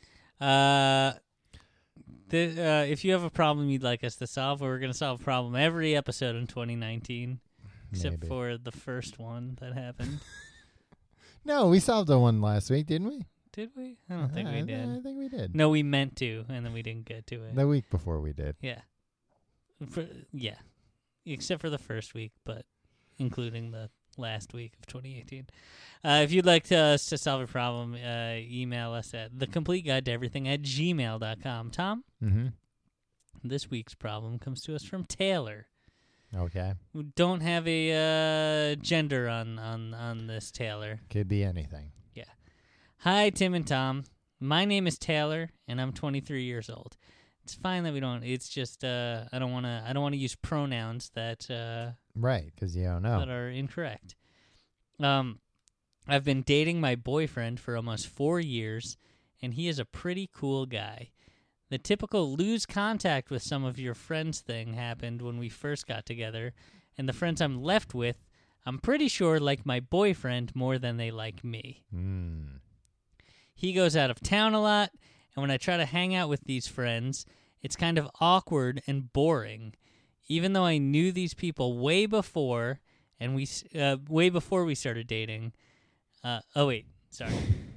Uh, the, uh, if you have a problem you'd like us to solve, we're going to solve a problem every episode in twenty nineteen, except Maybe. for the first one that happened. No, we solved the one last week, didn't we? Did we? I don't think I, we I did. think we did. No, we meant to, and then we didn't get to it. The week before we did. Yeah. For, yeah. Except for the first week, but including the last week of twenty eighteen. Uh, if you'd like to, us to solve a problem, uh, email us at the complete guide to everything at gmail dot com. Tom, Mm-hmm. this week's problem comes to us from Taylor. Okay. We don't have a uh, gender on, on, on this Taylor. Could be anything. Hi, Tim and Tom. My name is Taylor, and I'm twenty-three years old. It's fine that we don't. It's just uh, I don't want to. I don't want to use pronouns that uh, Right, because you don't know. that are incorrect. Um, I've been dating my boyfriend for almost four years, and he is a pretty cool guy. The typical lose contact with some of your friends thing happened when we first got together, and the friends I'm left with, I'm pretty sure like my boyfriend more than they like me. Mm. He goes out of town a lot, and when I try to hang out with these friends, it's kind of awkward and boring. Even though I knew these people way before, and we uh, way before we started dating. Uh, oh wait, sorry.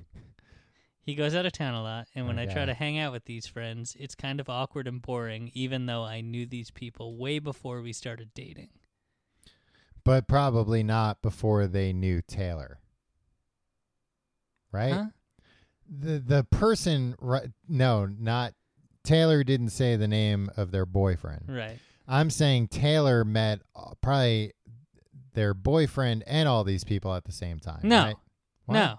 He goes out of town a lot, and when I try Okay. to hang out with these friends, it's kind of awkward and boring. Even though I knew these people way before we started dating. But probably not before they knew Taylor. Right? Huh? The the person, right, no, not Taylor didn't say the name of their boyfriend. Right. I'm saying Taylor met uh, probably their boyfriend and all these people at the same time. No. Right? What? No.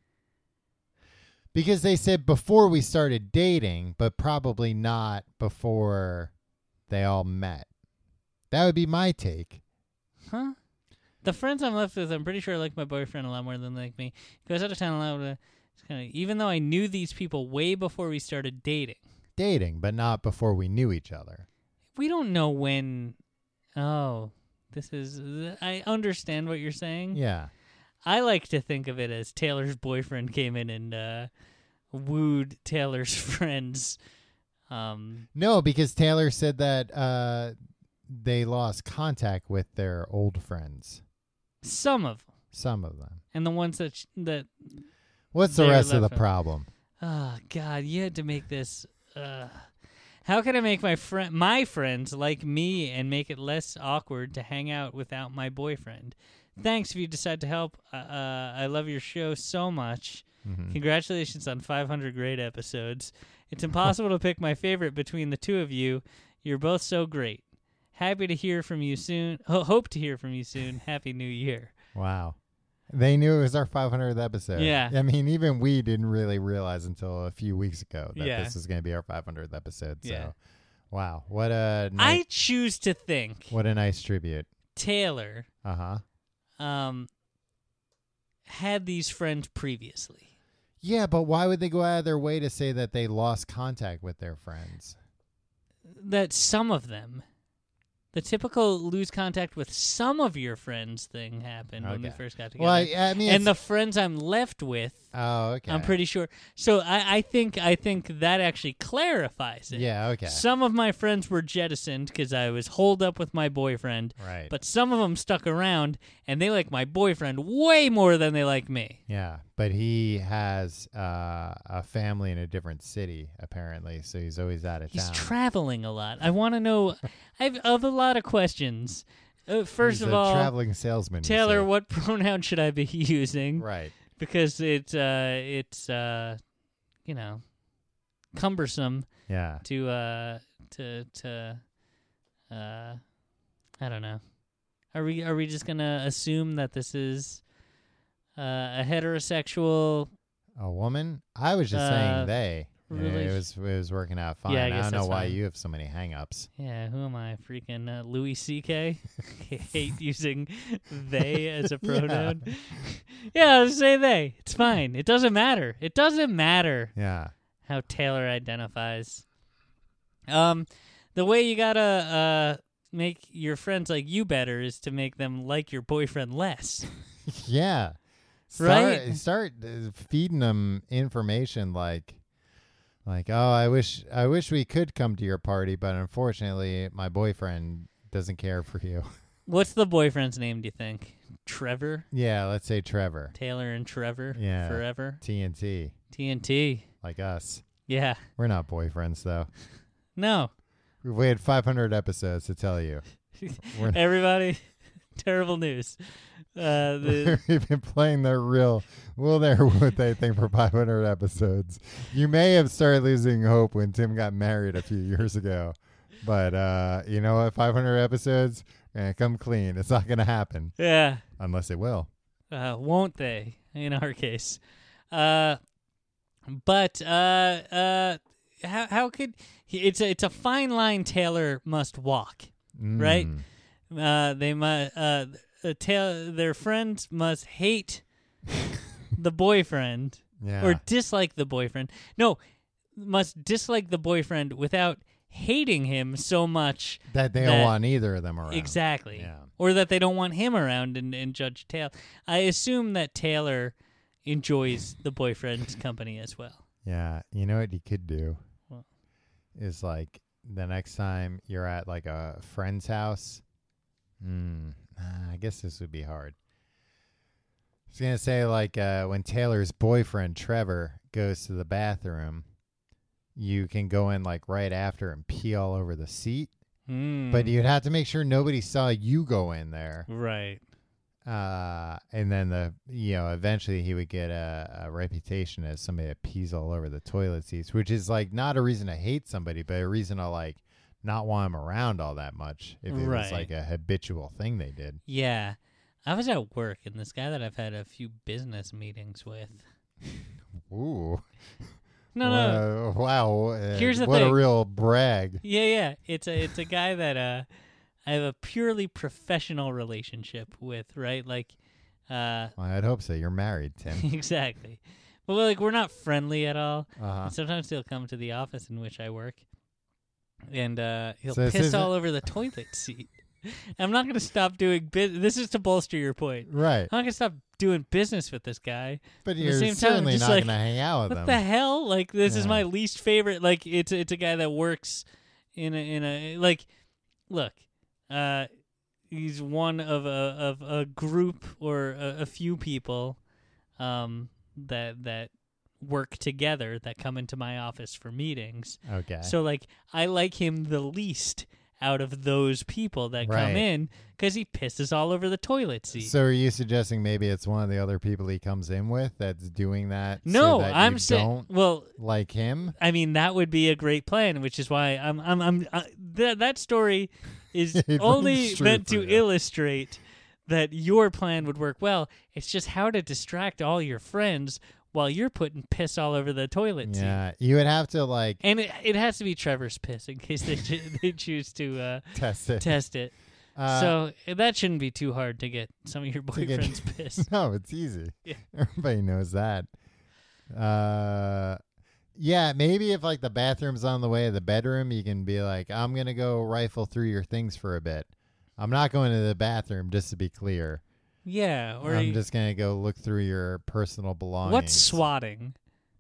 Because they said before we started dating, but probably not before they all met. That would be my take. Huh? The friends I'm left with, I'm pretty sure like my boyfriend a lot more than they like me. He goes out of town a lot. uh, It's kinda, even though I knew these people way before we started dating. Dating, but not before we knew each other. We don't know when. Oh, this is. I understand what you're saying. Yeah. I like to think of it as Taylor's boyfriend came in and uh, wooed Taylor's friends. Um, No, because Taylor said that uh, they lost contact with their old friends. some of them, Some of them. and the ones that sh- that. What's the They're rest of the left with- problem? Oh God, you had to make this. Uh, how can I make my friend, my friends like me, and make it less awkward to hang out without my boyfriend? Thanks if you decide to help. Uh, uh, I love your show so much. Mhm. Congratulations on five hundred great episodes. It's impossible to pick my favorite between the two of you. You're both so great. Happy to hear from you soon. Ho- hope to hear from you soon. Happy New Year. Wow. They knew it was our five hundredth episode. Yeah. I mean, even we didn't really realize until a few weeks ago that Yeah. this was going to be our five hundredth episode. So, Yeah. wow. What a I nice, choose to think what a nice tribute. Taylor Uh-huh. um, had these friends previously. Yeah, but why would they go out of their way to say that they lost contact with their friends? that some of them, the typical lose contact with some of your friends thing happened when we Okay. first got together. Well, I, I mean, and the it's- friends I'm left with, oh, okay. I'm pretty sure. So I, I think I think that actually clarifies it. Yeah, okay. Some of my friends were jettisoned because I was holed up with my boyfriend, Right. but some of them stuck around, and they like my boyfriend way more than they like me. Yeah, but he has uh, a family in a different city, apparently, so he's always out of He's town. traveling a lot. I want to know. I have, I have a lot of questions. Uh, first He's of a all, traveling salesman. you Taylor, say. what pronoun should I be using? Right. Because it's uh, it's uh, you know, cumbersome Yeah. to uh, to to uh, I don't know. Are we are we just gonna assume that this is uh, a heterosexual? A woman? I was just Uh, saying they. Yeah, relation- it was it was working out fine. Yeah, I guess don't know that's why fine. you have so many hang-ups. Yeah, who am I? Freaking uh, Louis C K. Hate using they as a pronoun. Yeah, I'll say they. It's fine. It doesn't matter. It doesn't matter Yeah. how Taylor identifies. Um, the way you gotta uh make your friends like you better is to make them like your boyfriend less. Yeah. Start, Right? Start uh, feeding them information like, like, oh, I wish, I wish we could come to your party, but unfortunately, my boyfriend doesn't care for you. What's the boyfriend's name? Do you think Trevor? Yeah, let's say Trevor, Taylor and Trevor. Yeah. Forever. T N T, T N T. like us. Yeah. We're not boyfriends though. No. We've waited five hundred episodes to tell you. We're not- Everybody, terrible news. Uh, the, We've been playing the real, well, there what they think for five hundred episodes. You may have started losing hope when Tim got married a few years ago, but uh, you know what? five hundred episodes, eh, come clean. It's not going to happen yeah, unless it will. uh, won't they? In our case, uh, but uh, uh, how how could it's a it's a fine line Taylor must walk, right? Mm. Uh, they must uh, uh Taylor, their friends must hate the boyfriend. Yeah. Or dislike the boyfriend. No, must dislike the boyfriend without hating him so much that they that- don't want either of them around. exactly. Yeah. Or that they don't want him around and, and Judge Taylor. I assume that Taylor enjoys the boyfriend's company as well. Yeah. You know what you could do? What? Is like the next time you're at like a friend's house. Hmm. uh, I guess this would be hard. I was going to say like uh, when Taylor's boyfriend, Trevor, goes to the bathroom, you can go in like right after and pee all over the seat. Mm. But you'd have to make sure nobody saw you go in there. Right. Uh, and then the you know eventually he would get a, a reputation as somebody that pees all over the toilet seats, which is like not a reason to hate somebody, but a reason to like not want him around all that much if it Right. was like a habitual thing they did. Yeah. I was at work, and this guy that I've had a few business meetings with. Ooh, No, no. Wow, wow. uh, Here's the what a thing. real brag. Yeah, yeah. It's a it's a guy that uh I have a purely professional relationship with, right? Like uh Well, I'd hope so. You're married, Tim. exactly. But like we're not friendly at all. Uh-huh. And sometimes he'll come to the office in which I work and uh he'll So this piss isn't- all over the toilet seat. I'm not going to stop doing business. This is to bolster your point. Right, I'm not going to stop doing business with this guy. but At the you're same time, certainly just not like, going to hang out with What them. the hell? Like this is Yeah. my least favorite. Like it's it's a guy that works in a in a like. Look, uh, he's one of a of a group or a, a few people, um, that that work together that come into my office for meetings. Okay. So like I like him the least out of those people that Right. come in because he pisses all over the toilet seat. So are you suggesting maybe it's one of the other people he comes in with that's doing that? so no, that I'm you saying. don't Well, like him. I mean, that would be a great plan, which is why I'm, I'm, I'm. Uh, th- that story is It only rings true meant for to you. illustrate that your plan would work well. It's just how to distract all your friends while you're putting piss all over the toilet seat. Yeah, you would have to like And it, it has to be Trevor's piss in case they cho- they choose to uh, test it. test it. Uh, so that shouldn't be too hard to get some of your to get- boyfriend's piss. No, it's easy. Yeah. Everybody knows that. Uh, Yeah, maybe if like the bathroom's on the way to the bedroom, you can be like, I'm going to go rifle through your things for a bit. I'm not going to the bathroom, just to be clear. Yeah. Or I'm you, just going to go look through your personal belongings. what's swatting?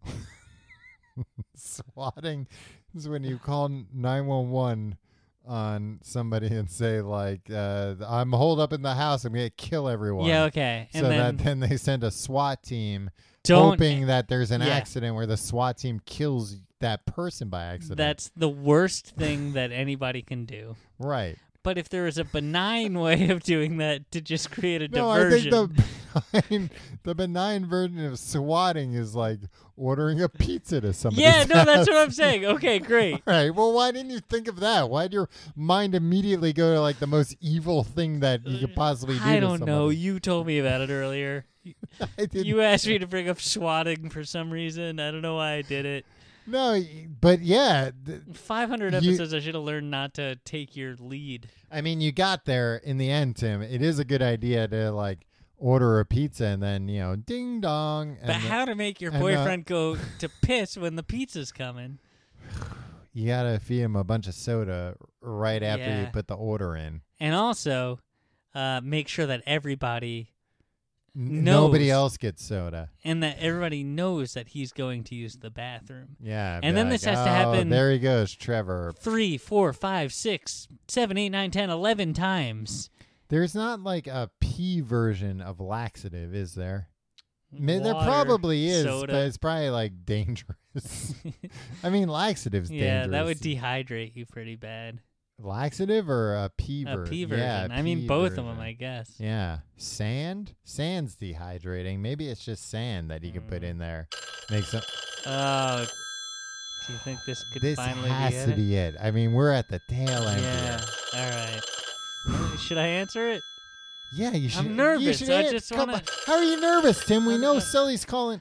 Swatting is when you call nine one one on somebody and say, like, uh, I'm holed up in the house. I'm going to kill everyone. Yeah, okay. And so then, that then they send a SWAT team don't, hoping that there's an yeah. accident where the SWAT team kills that person by accident. That's the worst thing that anybody can do. right. But if there is a benign way of doing that to just create a No, diversion. I think the benign, the benign version of swatting is like ordering a pizza to somebody. yeah, no, that's what I'm saying. Okay, great. Right. Well, why didn't you think of that? Why did your mind immediately go to like the most evil thing that you could possibly do? I to don't know. somebody? You told me about it earlier. I didn't. You asked me to bring up swatting for some reason. I don't know why I did it. No, y- but yeah. th- five hundred You- episodes, I should have learned not to take your lead. I mean, you got there in the end, Tim. It is a good idea to like order a pizza and then, you know, ding dong. And But the- how to make your and, uh, boyfriend go to piss when the pizza's coming? you got to feed him a bunch of soda right after you Yeah. put the order in. And also, uh, make sure that everybody N- knows. Nobody else gets soda. and that everybody knows that he's going to use the bathroom. Yeah. And be then like, this has to "Oh, happen- There he goes, Trevor. Three, four, five, six, seven, eight, nine, ten, eleven times. There's not like a pee version of laxative, is there? I mean, there Water, probably is, soda. but it's probably like dangerous. I mean, laxative's Yeah, dangerous. that would dehydrate you pretty bad. Laxative or a pee A version? pee version. Yeah, I mean, pee both version. of them, I guess. Yeah. Sand? Sand's dehydrating. Maybe it's just sand that you can put Mm. in there. Makes some. Oh, do you think this could This finally has be to it? be it. I mean, we're at the tail end Yeah. here. All right. Uh, Should I answer it? Yeah, you should. I'm nervous. You should I an- just come wanna- on. How are you nervous, Tim? We I'm know not- Sully's calling.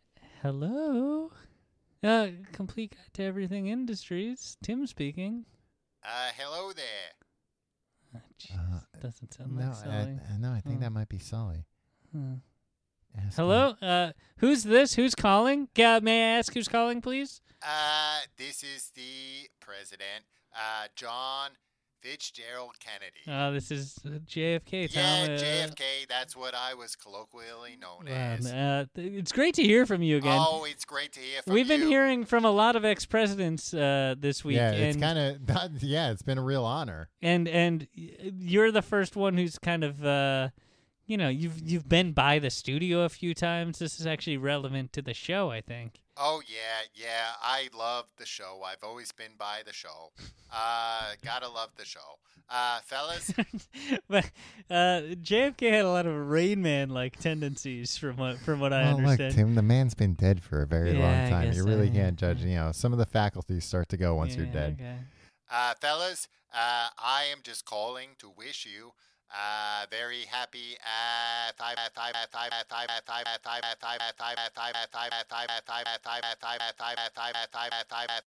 Hello. Uh, Complete Guide to Everything Industries. Tim speaking. Uh, hello there. Oh, jeez, Uh, doesn't sound No, like Sully. I, no, I think Oh. that might be Sully. Huh. Ask Hello. him. Uh, who's this? Who's calling? Uh, may I ask who's calling, please? Uh, this is the president, uh, John Fitzgerald Kennedy. Uh, this is uh, J F K. yeah, Tom. uh, J F K, that's what I was colloquially known um, as. uh, th- it's great to hear from you again. Oh, it's great to hear from We've you. been hearing from a lot of ex-presidents uh, this week, Yeah, it's and kind of. Yeah, it's been a real honor. and and y- you're the first one who's kind of, uh, you know, you've you've been by the studio a few times. This is actually relevant to the show, I think. Oh, yeah, yeah, I love the show. I've always been by the show. Uh, gotta love the show. Uh, fellas, But uh, J F K had a lot of Rain Man-like tendencies, from what from what I Well, look, understand. Tim, the man's been dead for a very Yeah, I long time. guess You so, really yeah, can't judge. yeah. You know, some of the faculties start to go once you're Yeah, dead. okay. uh, fellas, uh, I am just calling to wish you uh, very happy uh, five five five five five five five five five five five five five five five five five five five.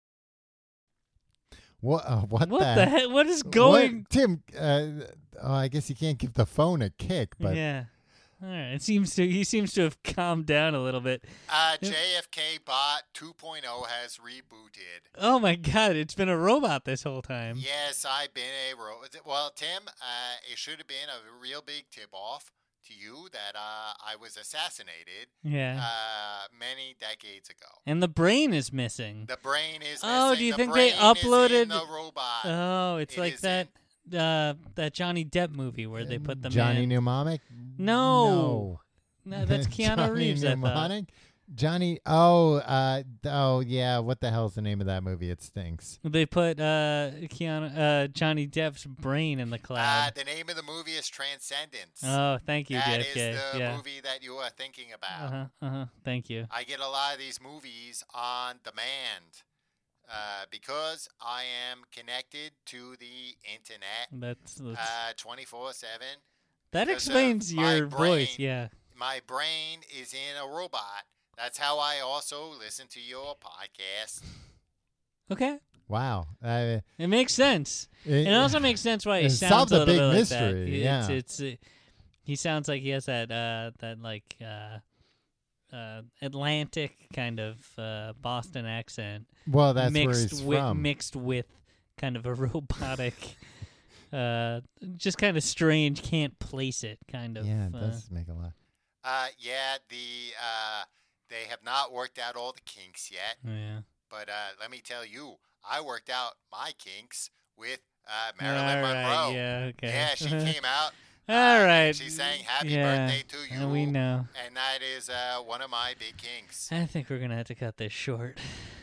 What? Uh, what, What the? the heck? What is going? What? Tim? Uh, oh, I guess you can't give the phone a kick, but Yeah. All right. It seems to he seems to have calmed down a little bit. Uh, J F K Bot two point oh has rebooted. Oh my God! It's been a robot this whole time. Yes, I've been a ro- well, Tim. Uh, it should have been a real big tip-off to you that uh, I was assassinated Yeah. uh, many decades ago. And the brain is missing. The brain is. Oh, missing. do you The think they brain is uploaded- in the robot? Oh, it's It like is that uh, that Johnny Depp movie where they put the Johnny man. Mnemonic? No. No, that's Keanu Johnny Reeves. I thought. Mnemonic? Johnny. Oh, uh, oh yeah. What the hell's the name of that movie? It stinks. They put uh, Keanu, uh, Johnny Depp's brain in the Uh, cloud. the name of the movie is Transcendence. oh, thank you, That J is F K. the yeah. movie that you are thinking about. Uh huh. Uh huh. Thank you. I get a lot of these movies on demand uh, because I am connected to the internet That's, that's uh, twenty-four seven. that because of explains my your voice. brain. Yeah. My brain is in a robot. That's how I also listen to your podcast. Okay. Wow. Uh, It makes sense. it, It also makes sense why he it sounds solves a a little big bit like mystery, that. yeah. It's, it's uh, he sounds like he has that uh that like uh uh, Atlantic kind of uh, Boston accent. Well, that's mixed where he's with, from. Mixed with kind of a robotic, uh, just kind of strange, can't place it kind of. Yeah, it uh, does make a lot. Uh, yeah, the uh, they have not worked out all the kinks yet. Yeah. But uh, let me tell you, I worked out my kinks with uh, Marilyn All Monroe. right, yeah, okay. Yeah, she came out. All uh, right. and She sang "Happy yeah, Birthday to You," uh, we know. and that is uh, one of my big kinks. I think we're gonna have to cut this short.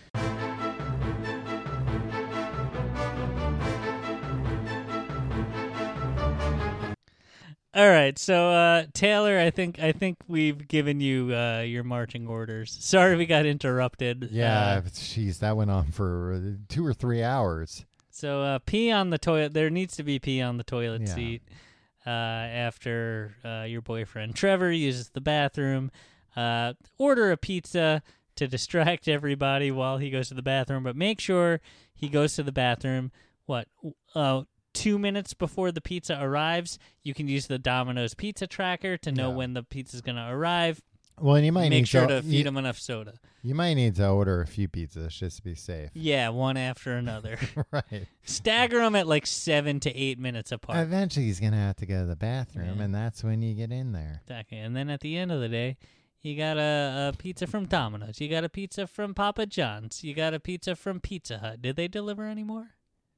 All right, so uh, Taylor, I think I think we've given you uh, your marching orders. Sorry we got interrupted. Yeah, Uh, jeez, that went on for two or three hours. so uh, pee on the toilet. There needs to be pee on the toilet Yeah. seat uh, after uh, your boyfriend Trevor uses the bathroom. Uh, order a pizza to distract everybody while he goes to the bathroom, but make sure he goes to the bathroom. What? Uh, Two minutes before the pizza arrives, you can use the Domino's pizza tracker to know Yeah. when the pizza's going to arrive. Well, and you might Make need sure to, to feed you, him enough soda. you might need to order a few pizzas just to be safe. Yeah, one after another. Right. Stagger them at like seven to eight minutes apart. Eventually, he's gonna have to go to the bathroom, Yeah. and that's when you get in there. Exactly. And then at the end of the day, you got a, a pizza from Domino's. You got a pizza from Papa John's. You got a pizza from Pizza Hut. Did they deliver anymore?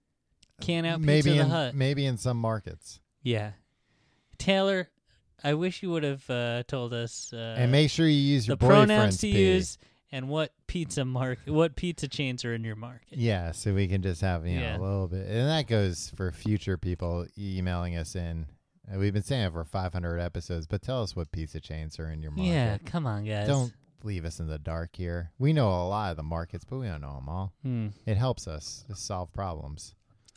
Can out maybe Pizza in Hut. maybe in some markets. Yeah. Taylor, I wish you would have uh, told us uh, and make sure you use your the pronouns boyfriend's to pee. use and what pizza mark what pizza chains are in your market. Yeah, so we can just have you know Yeah. a little bit, and that goes for future people emailing us in. Uh, We've been saying it for five hundred episodes, but tell us what pizza chains are in your market. Yeah, come on, guys. Don't leave us in the dark here. We know a lot of the markets, but we don't know them all. Hmm. It helps us to solve problems.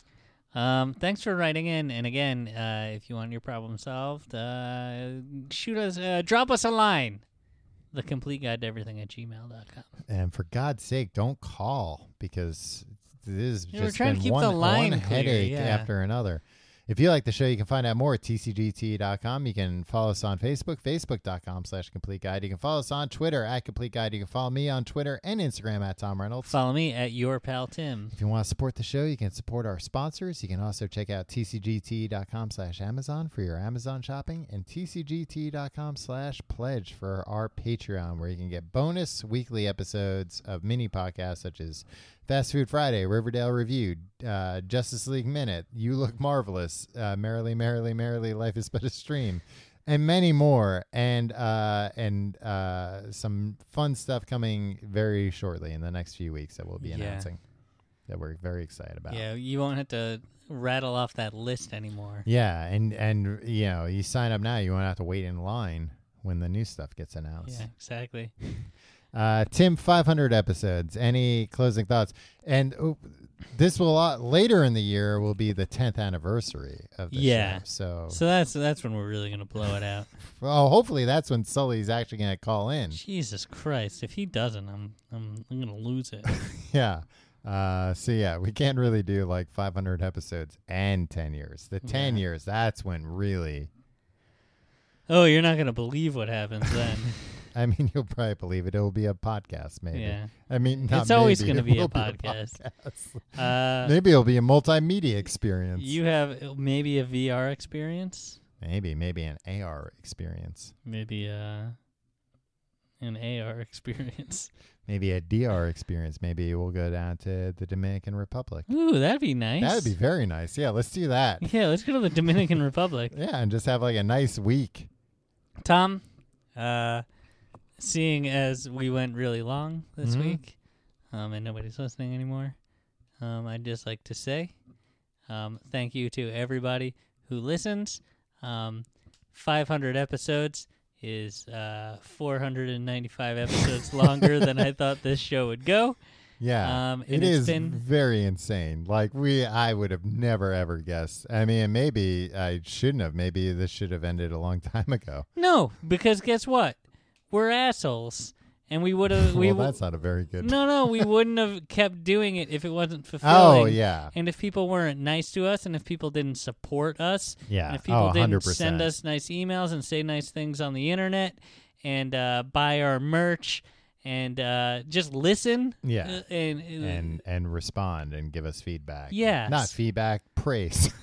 Um, thanks for writing in, and again, uh, if you want your problem solved, uh, shoot us, uh, drop us a line. The complete guide to everything at gmail dot com. And for God's sake, don't call because this has Yeah, we're just trying to been keep one, the line one clear, headache yeah. after another. If you like the show, you can find out more at T C G T dot com. You can follow us on Facebook, facebook dot com slash complete guide. You can follow us on Twitter at complete guide. You can follow me on Twitter and Instagram at Tom Reynolds. Follow me at your pal Tim. If you want to support the show, you can support our sponsors. You can also check out T C G T dot com slash Amazon for your Amazon shopping and T C G T dot com slash pledge for our Patreon, where you can get bonus weekly episodes of mini podcasts such as Fast Food Friday, Riverdale Reviewed, uh, Justice League Minute, You Look Marvelous, uh, Merrily, Merrily, Merrily, Life is But a Stream, and many more, and uh, and uh, some fun stuff coming very shortly in the next few weeks that we'll be Yeah. announcing that we're very excited about. Yeah, you won't have to rattle off that list anymore. Yeah, and and you know, you sign up now, you won't have to wait in line when the new stuff gets announced. Yeah, exactly. Uh, Tim, five hundred episodes. Any closing thoughts? And oh, this will uh, later in the year will be the tenth anniversary of the Yeah. show. So, So that's that's when we're really gonna blow it out. well, hopefully that's when Sully's actually going to call in. Jesus Christ! If he doesn't, I'm I'm I'm gonna lose it. Yeah. Uh, so yeah, we can't really do like five hundred episodes and ten years. The ten Yeah. years, that's when really. Oh, you're not gonna believe what happens then. I mean, you'll probably believe it. It'll be a podcast, maybe. Yeah. I mean, not It's always maybe, gonna it be a will podcast. podcast. Uh, Maybe it'll be a multimedia experience. you have maybe a V R experience, maybe, maybe an A R experience. maybe uh an A R experience. Maybe a D R experience. Maybe we'll go down to the Dominican Republic. Ooh, that'd be nice. That'd be very nice. Yeah, let's do that. Yeah, let's go to the Dominican Republic. Yeah, and just have like a nice week. Tom, uh, seeing as we went really long this Mhm. week, um, and nobody's listening anymore, um, I'd just like to say um, thank you to everybody who listens. Um, five hundred episodes is uh, four hundred ninety-five episodes longer than I thought this show would go. Yeah, Um, it and it's is been- very insane. Like we, I would have never ever guessed. I mean, maybe I shouldn't have. Maybe this should have ended a long time ago. No, because guess what? We're assholes, and we would have. we well, w- that's not a very good. No, no, we wouldn't have kept doing it if it wasn't fulfilling. Oh yeah, And if people weren't nice to us, and if people didn't support us, yeah. and if people oh, didn't one hundred percent. send us nice emails and say nice things on the internet, and uh, buy our merch and uh, just listen. Yeah. Uh, and, uh, and and respond and give us feedback. Yes. Not feedback, praise.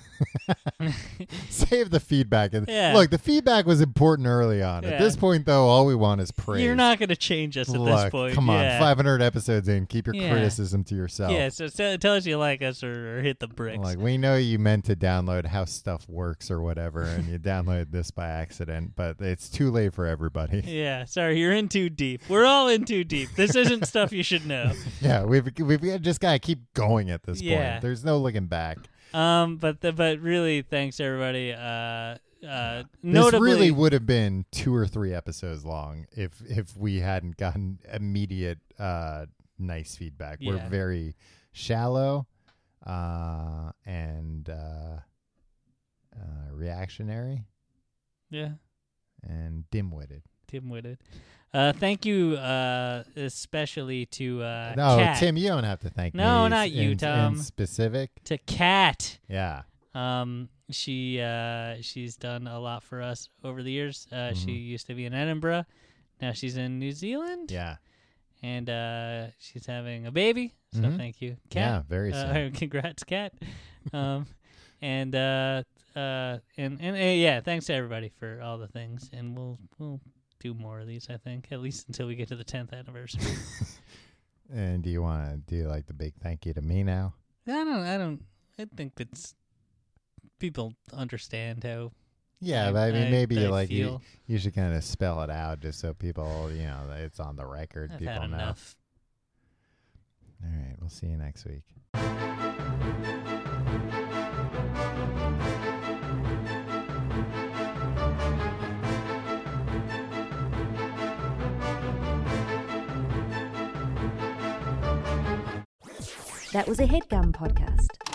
Save the feedback. And Yeah. Look, the feedback was important early on. Yeah. At this point, though, all we want is praise. You're not going to change us at Look, this point. come on, yeah. five hundred episodes in, keep your Yeah. criticism to yourself. Yeah, so tell, tell us you like us or, or hit the bricks. Like, we know you meant to download How Stuff Works or whatever, and you downloaded this by accident, but it's too late for everybody. Yeah, sorry, you're in too deep. We're all in too deep. This isn't stuff you should know. Yeah, we've we've just got to keep going at this Yeah. point. There's no looking back. Um, but the, but really, thanks everybody. Uh, uh, This notably, really would have been two or three episodes long if if we hadn't gotten immediate uh, nice feedback. Yeah. We're very shallow uh, and uh, uh, reactionary yeah, and dim-witted. dim-witted. Uh, thank you, uh, especially to uh, No, Kat. Tim, you don't have to thank me. No, not you, in, Tom. In specific. To Kat. Yeah. Um, she uh, she's done a lot for us over the years. Uh, She Mhm. used to be in Edinburgh. Now she's in New Zealand. Yeah. And uh, she's having a baby. So Mhm. thank you, Yeah, Kat. very uh, soon. Congrats, Kat. um, and uh, uh, and and uh, yeah, thanks to everybody for all the things. And we'll we'll do more of these. I think at least until we get to the tenth anniversary. And do you want to do like the big thank you to me now? I don't. I don't. I think it's people understand how. Yeah, I- but I mean, I- maybe I like you, feel. you should kind of spell it out just so people, you know, that it's on the record. I've people had know. enough. All right, we'll see you next week. That was a HeadGum podcast.